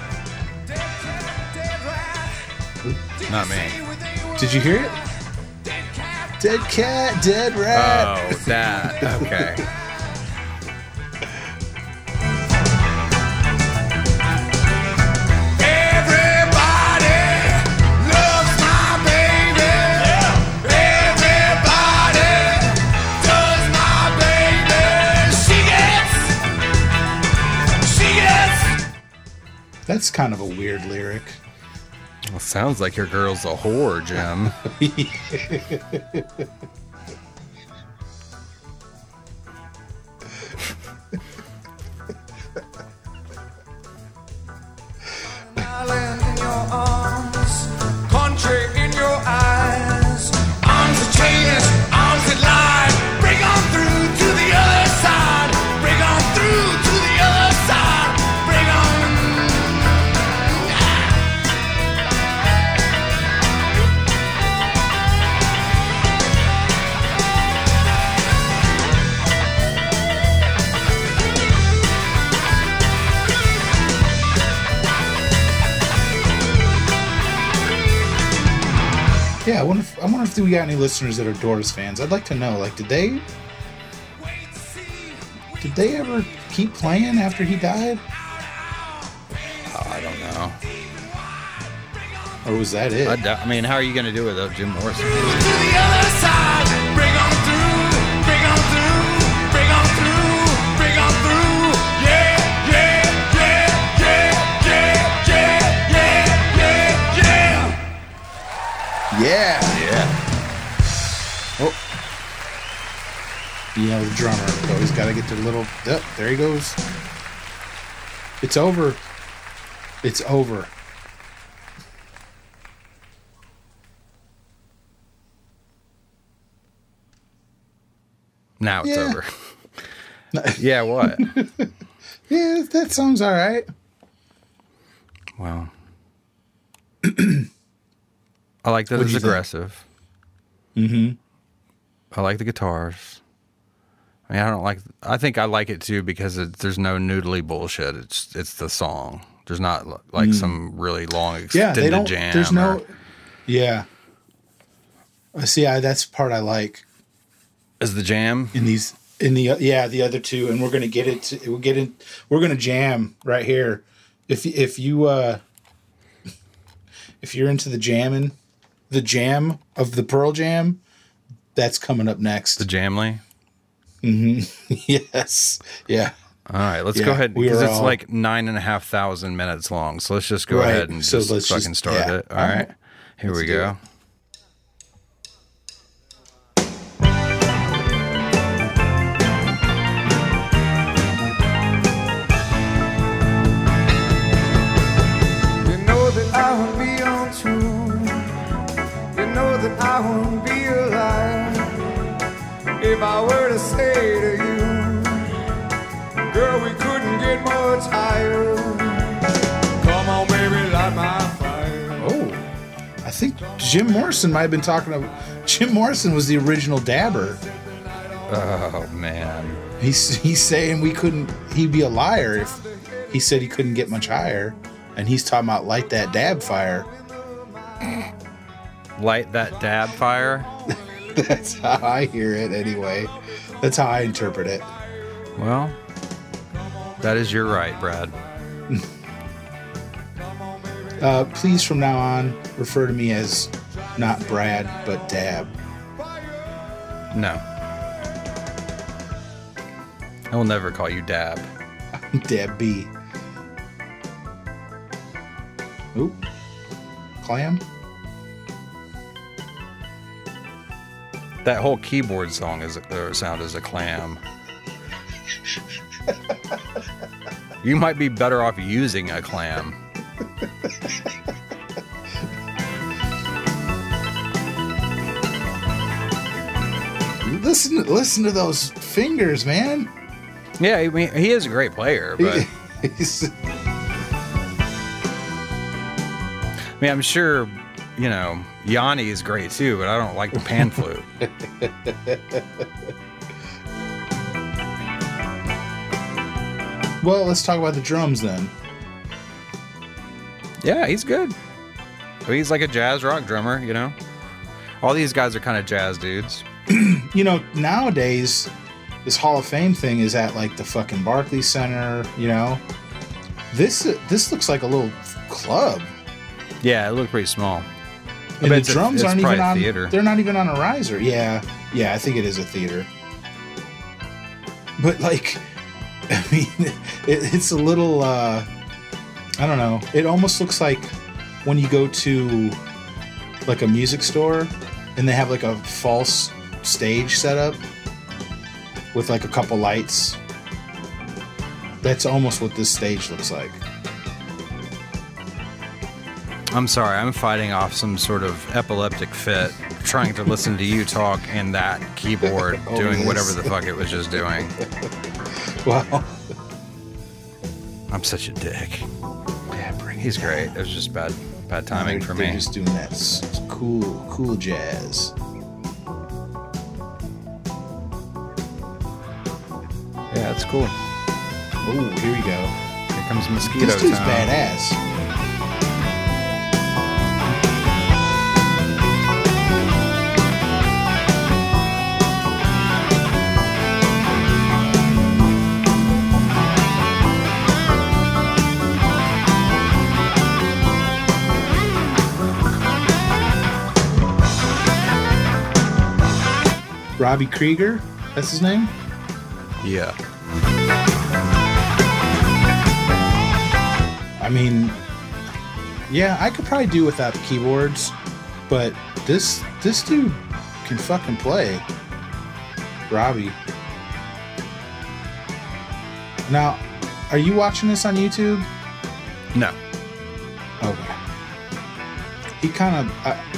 Not me. Did you hear it? Dead cat, dead rat. Oh, that. Okay. That's kind of a weird lyric. Well, sounds like your girl's a whore, Jim. Island in your arms, country in your eyes. Arms that chain us, arms that lie. Break on through to the other side. Break on through to the other side. Break on. Yeah, I wonder if we got any listeners that are Doors fans. I'd like to know. Like, did they ever keep playing after he died, Oh, I don't know. or was that it? I mean, how are you going to do it without Jim Morrison? To the other side. Break on through. Break on through. Break on through. Break on through. Yeah. Yeah. Oh. You know, the drummer always got to get the little. Oh, there he goes. It's over. It's over. Now it's Yeah. over. Yeah, what? Yeah, that song's all right. Well, I like that What'd it's you think? aggressive. Mm-hmm. I like the guitars. I mean, I think I like it too because there's no noodly bullshit. It's the song. There's not like some really long extended jam. There's no. Yeah. See, that's the part I like Is the jam? the other two, and we're gonna get it. We're gonna jam right here. If you're into the jam of the Pearl Jam, that's coming up next. The Jamly? Yes. Yeah. All right, let's Yeah, go ahead we because were it's all- like 9,500 minutes long. So let's just go Right, ahead and so just let's fucking just- start yeah. it. All right, here Let's we do go. it. You know that I won't be on tune. You know that I won't be alive if I were to say to you, girl, we couldn't get much higher. Come on, baby, light my fire. Oh, I think Jim Morrison might have been talking about. Jim Morrison was the original dabber. Oh man, He's saying we couldn't. He'd be a liar if he said he couldn't get much higher, and he's talking about light that dab fire. light that dab fire. That's how I hear it, anyway. That's how I interpret it. Well, that is your right, Brad. Please, from now on, refer to me as not Brad, but Dab. No, I will never call you Dab. Dab B. Oop. Clam? That whole keyboard song sound is a clam. You might be better off using a clam. Listen to those fingers, man. Yeah, I mean, he is a great player, but He's- I mean, I'm sure, you know, Yanni is great too, but I don't like the pan flute. well, let's talk about the drums then. Yeah, he's good. Well, he's like a jazz rock drummer, you know? All these guys are kind of jazz dudes. You know, nowadays, this Hall of Fame thing is at like the fucking Barclays Center, you know? This looks like a little club. Yeah, it looked pretty small. And the drums it's aren't even probably on. theater. They're not even on a riser. Yeah, I think it is a theater. But like, I mean, it's a little. I don't know. It almost looks like when you go to like a music store and they have like a false stage set up with like a couple lights. That's almost what this stage looks like. I'm sorry, I'm fighting off some sort of epileptic fit trying to listen to you talk and that keyboard Oh, doing yes. whatever the fuck it was just doing. Wow. I'm such a dick. Yeah, bring He's great. It was just bad timing for They're me. just doing that cool jazz. Yeah, it's cool. Oh, here we go. Here comes Mosquito This dude's Town. badass. Robbie Krieger, that's his name? Yeah. I mean, yeah, I could probably do without the keyboards. But this dude can fucking play. Robbie. Now, are you watching this on YouTube? No. Okay. He kind of...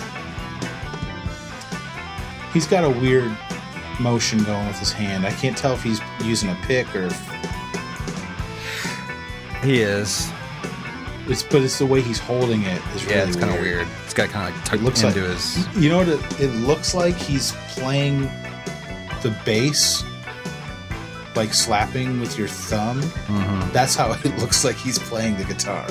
he's got a weird motion going with his hand. I can't tell if he's using a pick or if... He is. But it's the way he's holding it is really it's kind of weird. It's got kind of like tucked looks into like, his... You know what it looks like? He's playing the bass, like slapping with your thumb. Mm-hmm. That's how it looks like he's playing the guitar.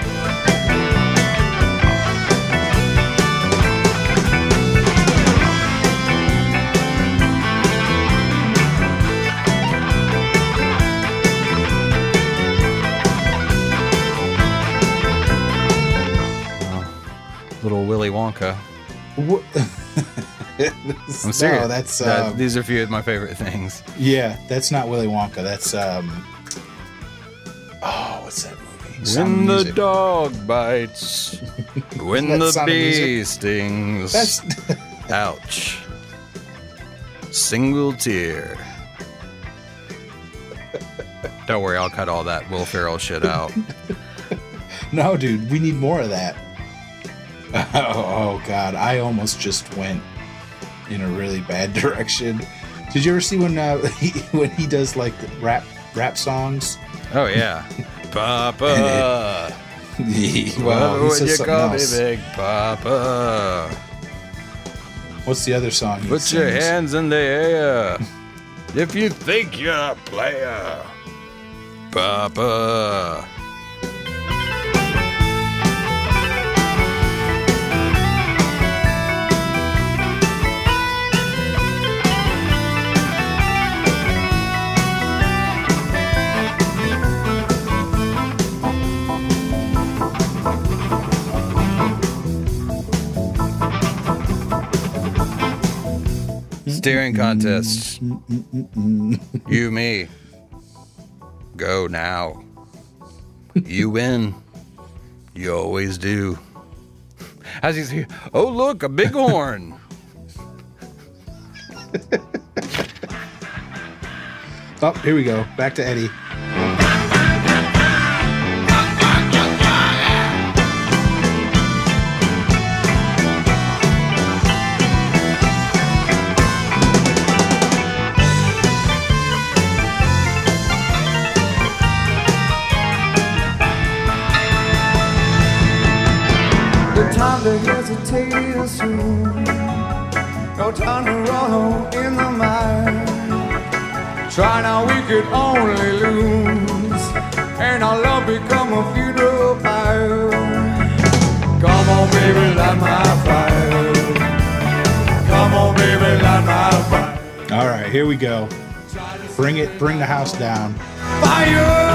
Little Willy Wonka. What? I'm serious. No, that's these are a few of my favorite things. yeah. That's not Willy Wonka. That's what's that movie? When Sound of the Music. dog bites, when That the Sound of Music? bee stings. That's Ouch. Single tear. Don't worry, I'll cut all that Will Ferrell shit out. no, dude. We need more of that. Oh God! I almost just went in a really bad direction. Did you ever see when he does like rap sasongs? Oh yeah, Papa. Well, he What says would you something call else. me, Big Papa? What's the other song? he Put your sings? hands in the air if you think you're a player, Papa. Steering contest. You, me. Go now. You win. You always do. As he's here, oh look, a bighorn. Oh, here we go. Back to Eddie. No time to hesitate or soon. No time to run in the mire. Try now, we could only lose, and our love become a funeral pyre. Come on, baby, light my fire. Come on, baby, light my fire. All right, here we go. Bring it. Bring the house down. Fire,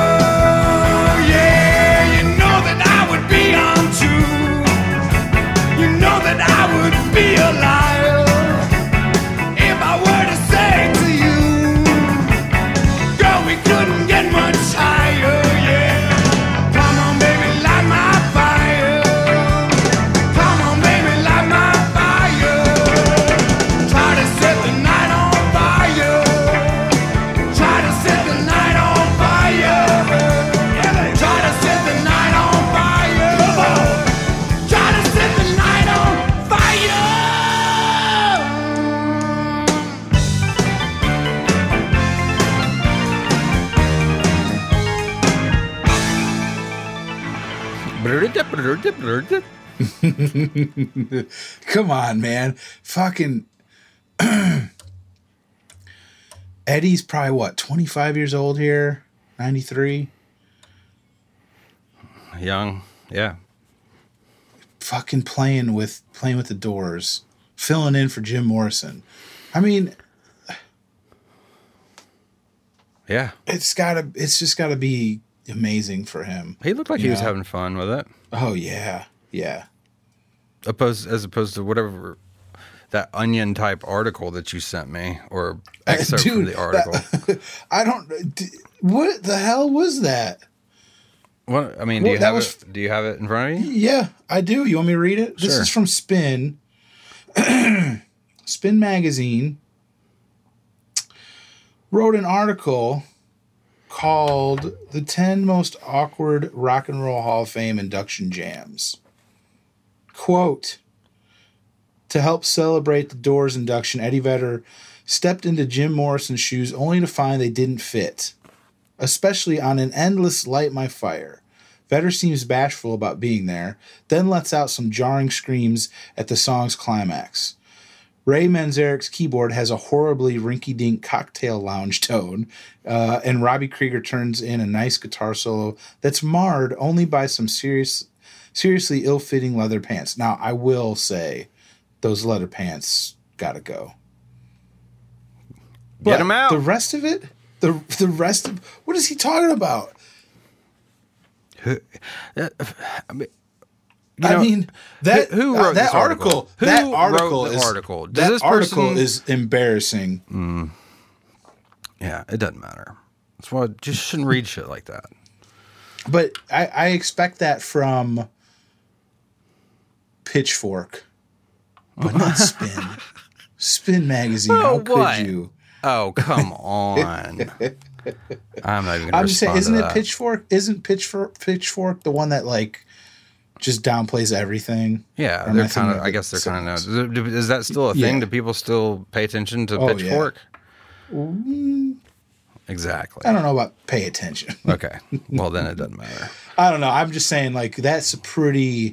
yeah, you know that I would be untrue. You know that I would be a liar if I were to say to you, girl, we couldn't get much higher, yeah. Come on, baby, light my fire. Come on, baby, light my fire. Try to set the night on fire. Try to set the night on fire. Try to set the night on fire. Try to set the night on fire. Come on, man. Fucking Eddie's probably what, 25 years old here? 93? Young, yeah. Fucking playing with the Doors, filling in for Jim Morrison. I mean, Yeah. it's just gotta be amazing for him. He looked like he was Yeah. having fun with it. Oh yeah. Yeah. As opposed to whatever that Onion type article that you sent me, or excerpt from the article. What the hell was that? What I mean, Well, do you have it in front of you? Yeah, I do. You want me to read it? This Sure. is from Spin. Spin Magazine wrote an article called The 10 Most Awkward Rock and Roll Hall of Fame Induction Jams. Quote, to help celebrate the Doors induction, Eddie Vedder stepped into Jim Morrison's shoes only to find they didn't fit, especially on An Endless Light My Fire. Vedder seems bashful about being there, then lets out some jarring screams at the song's climax. Ray Manzarek's keyboard has a horribly rinky-dink cocktail lounge tone, and Robbie Krieger turns in a nice guitar solo that's marred only by some seriously ill-fitting leather pants. Now, I will say, those leather pants gotta go. Get them out. The rest of it, the rest of, what is he talking about? Who wrote this article? That Who article wrote the is article? Does that this article person- is embarrassing. Yeah, it doesn't matter. That's why just shouldn't read shit like that. But I expect that from Pitchfork, but not Spin. Spin Magazine. How what? could you? Oh, come on. I'm not even going to I'm just saying, respond isn't to it that. Pitchfork? Isn't Pitchfork the one that like just downplays everything? Yeah, Or am they're I thinking kind of. of I guess they're kind of. something else? Is that still a thing? Yeah. Do people still pay attention to Oh, yeah. Pitchfork? Exactly. I don't know about pay attention. Okay. Well, then it doesn't matter. I don't know. I'm just saying, like, that's a pretty.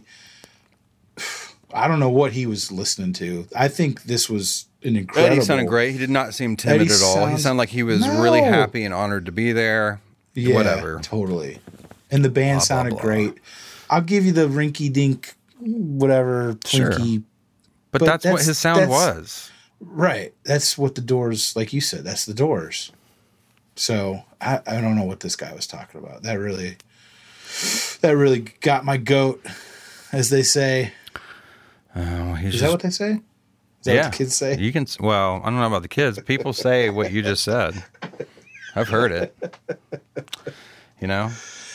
I don't know what he was listening to. I think this was an incredible. Eddie sounded great. He did not seem timid Eddie at all. He sounds- sounded like he was No. really happy and honored to be there. Yeah, Whatever. totally. And the band Blah, blah, sounded blah. great. I'll give you the rinky dink, whatever, Sure. plinky. But that's what his sound was. Right. That's what the Doors, like you said, that's the Doors. So I don't know what this guy was talking about. That really got my goat, as they say. Is that what they say? Is that what the kids say? You can. Well, I don't know about the kids. People say what you just said. I've heard it. You know.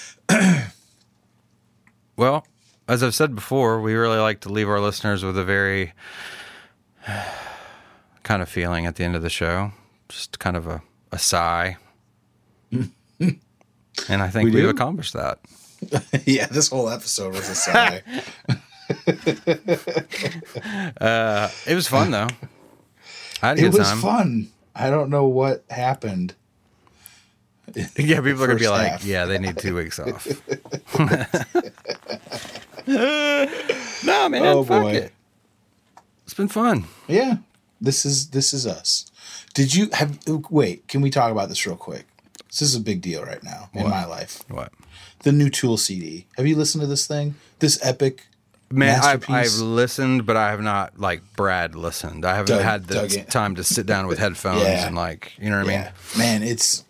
Well, as I've said before, we really like to leave our listeners with a very kind of feeling at the end of the show, just kind of a sigh. And I think We we've do? accomplished that. Yeah, this whole episode was a sigh. It was fun though. I had a It good was time. fun. I don't know what happened. Yeah, people are gonna be First like, half. "Yeah, they need 2 weeks off." No, man, Oh, fuck boy. it. It's been fun. Yeah, this is us. Did you have? Wait, can we talk about this real quick? This is a big deal right now in my life. What? The new Tool CD. Have you listened to this thing? This epic Man, I've masterpiece? listened, but I have not like Brad listened. I haven't Dug- had the dug in. time to sit down with headphones Yeah. and like, you know what I mean? Yeah, man, it's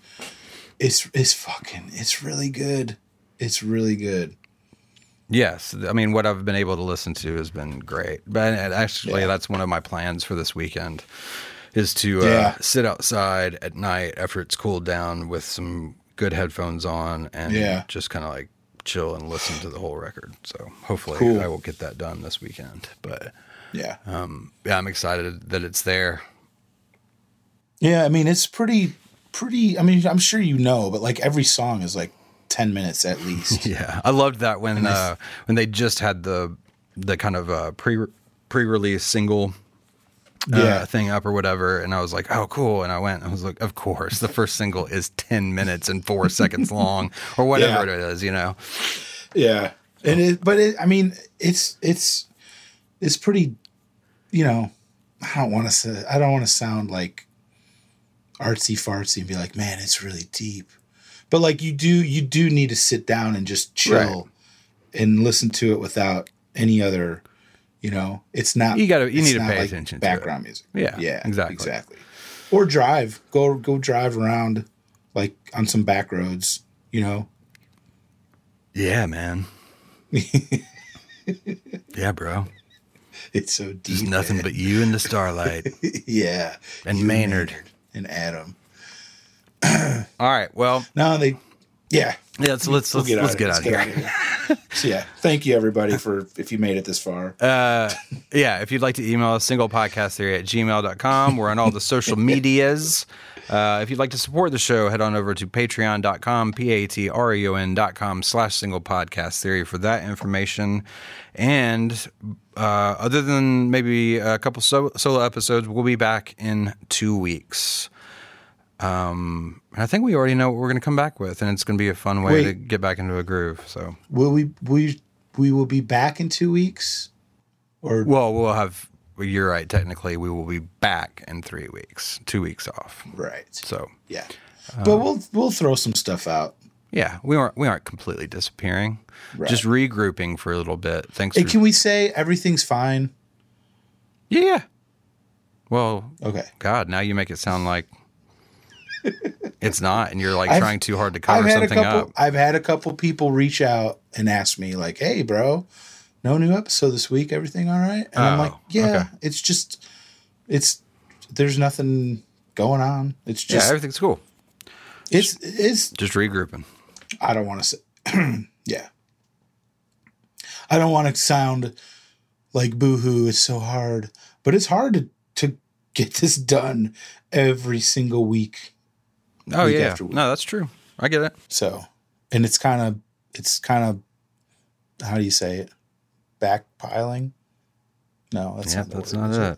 really good. It's really good. Yes, I mean what I've been able to listen to has been great. But actually, Yeah. that's one of my plans for this weekend, is to Yeah. sit outside at night after it's cooled down with some good headphones on and Yeah. just kind of like chill and listen to the whole record. So hopefully, Cool. I will get that done this weekend. But Yeah. yeah, I'm excited that it's there. Yeah, I mean, it's pretty. I mean, I'm sure you know, but like every song is like 10 minutes at least. Yeah, I loved that when they just had the kind of pre-release single Yeah. thing up or whatever, and I was like, oh, cool. And I was like, of course, the first single is 10 minutes and 4 seconds long, or whatever Yeah. it is, you know. Yeah, I mean, it's pretty. You know, I don't want to sound like artsy fartsy and be like, man, it's really deep. But like you do need to sit down and just chill Right. and listen to it without any other. You know, it's not. You need it's to not pay like attention to it. background music. Yeah, yeah, exactly. Or drive, go drive around, like on some back roads. You know. Yeah, man. Yeah, bro. It's so deep. There's nothing man. but you and the starlight Yeah. and You, Maynard. and Adam. All right, well, No, yeah. yeah, let's We'll get out of here. So yeah, thank you everybody for if you made it this far. Yeah, if you'd like to email us, singlepodcasttheory@gmail.com. We're on all the social medias. If you'd like to support the show, head on over to patreon.com, patreon.com/singlepodcasttheory for that information. And other than maybe a couple solo episodes, we'll be back in 2 weeks. And I think we already know what we're going to come back with, and it's going to be a fun way to get back into a groove. So will we will be back in 2 weeks? Or we'll have. You're right. Technically, we will be back in 3 weeks. 2 weeks off. Right. So yeah, but we'll throw some stuff out. Yeah, we aren't completely disappearing. Right. Just regrouping for a little bit. Thanks. Hey, can we say everything's fine? Yeah. Well. Okay. God, now you make it sound like it's not, and you're like trying too hard to cover something up. I've had a couple people reach out and ask me like, "Hey, bro, no new episode this week. Everything all right?" And I'm like, "Yeah, okay. There's nothing going on. It's just everything's cool. It's just regrouping." I don't want to say, yeah. I don't want to sound like boohoo. It's so hard, but it's hard to get this done every single week. Oh yeah, no, that's true. I get it. So, and it's kind of, how do you say it? Backpiling? No, that's not it.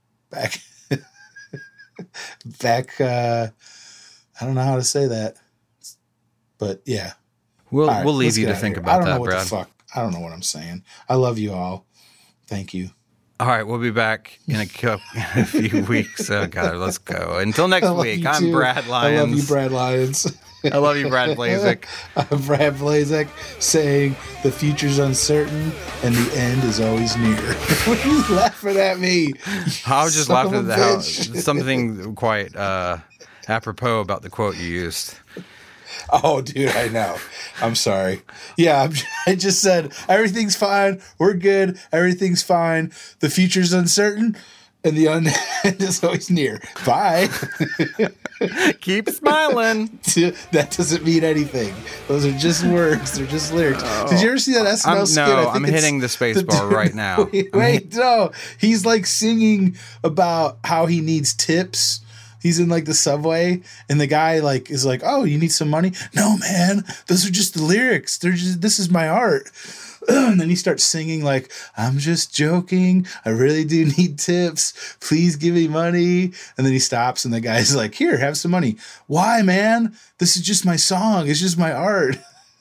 Back. I don't know how to say that, but yeah. We'll leave you to think about that, Brad. I don't know what I'm saying. I love you all. Thank you. All right, we'll be back in a few weeks. Oh, God, let's go. Until next week, I'm Brad Lyons. I love you, Brad Lyons. I love you, Brad Blazek. I'm Brad Blazek saying the future's uncertain and the end is always near. What are you laughing at me? I was just laughing at something quite apropos about the quote you used. Oh, dude, I know. I'm sorry. Yeah, I just said, everything's fine. We're good. Everything's fine. The future's uncertain, and the end is always near. Bye. Keep smiling. That doesn't mean anything. Those are just words. They're just lyrics. Oh. Did you ever see that SNL skit? No, I'm hitting the space bar right now. Wait, no. He's like singing about how he needs tips. He's in like the subway, and the guy like is like, "Oh, you need some money?" "No, man, those are just the lyrics. This is my art." And then he starts singing like, "I'm just joking. I really do need tips. Please give me money." And then he stops, and the guy's like, "Here, have some money." "Why, man? This is just my song. It's just my art."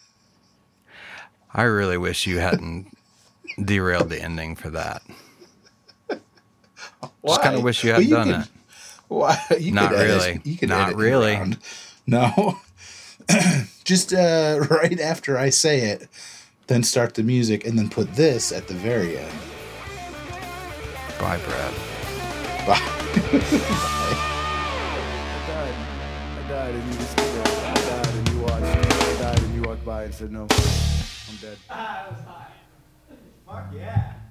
I really wish you hadn't derailed the ending for that. Why? Just kind of wish you hadn't done it. Why? Not really. Not really. No. Just right after I say it, then start the music, and then put this at the very end. Bye, Brad. Bye. I died, and you just I died, and you watched. I died, and you walked by and said, "No, I'm dead." That was fine. Fuck yeah.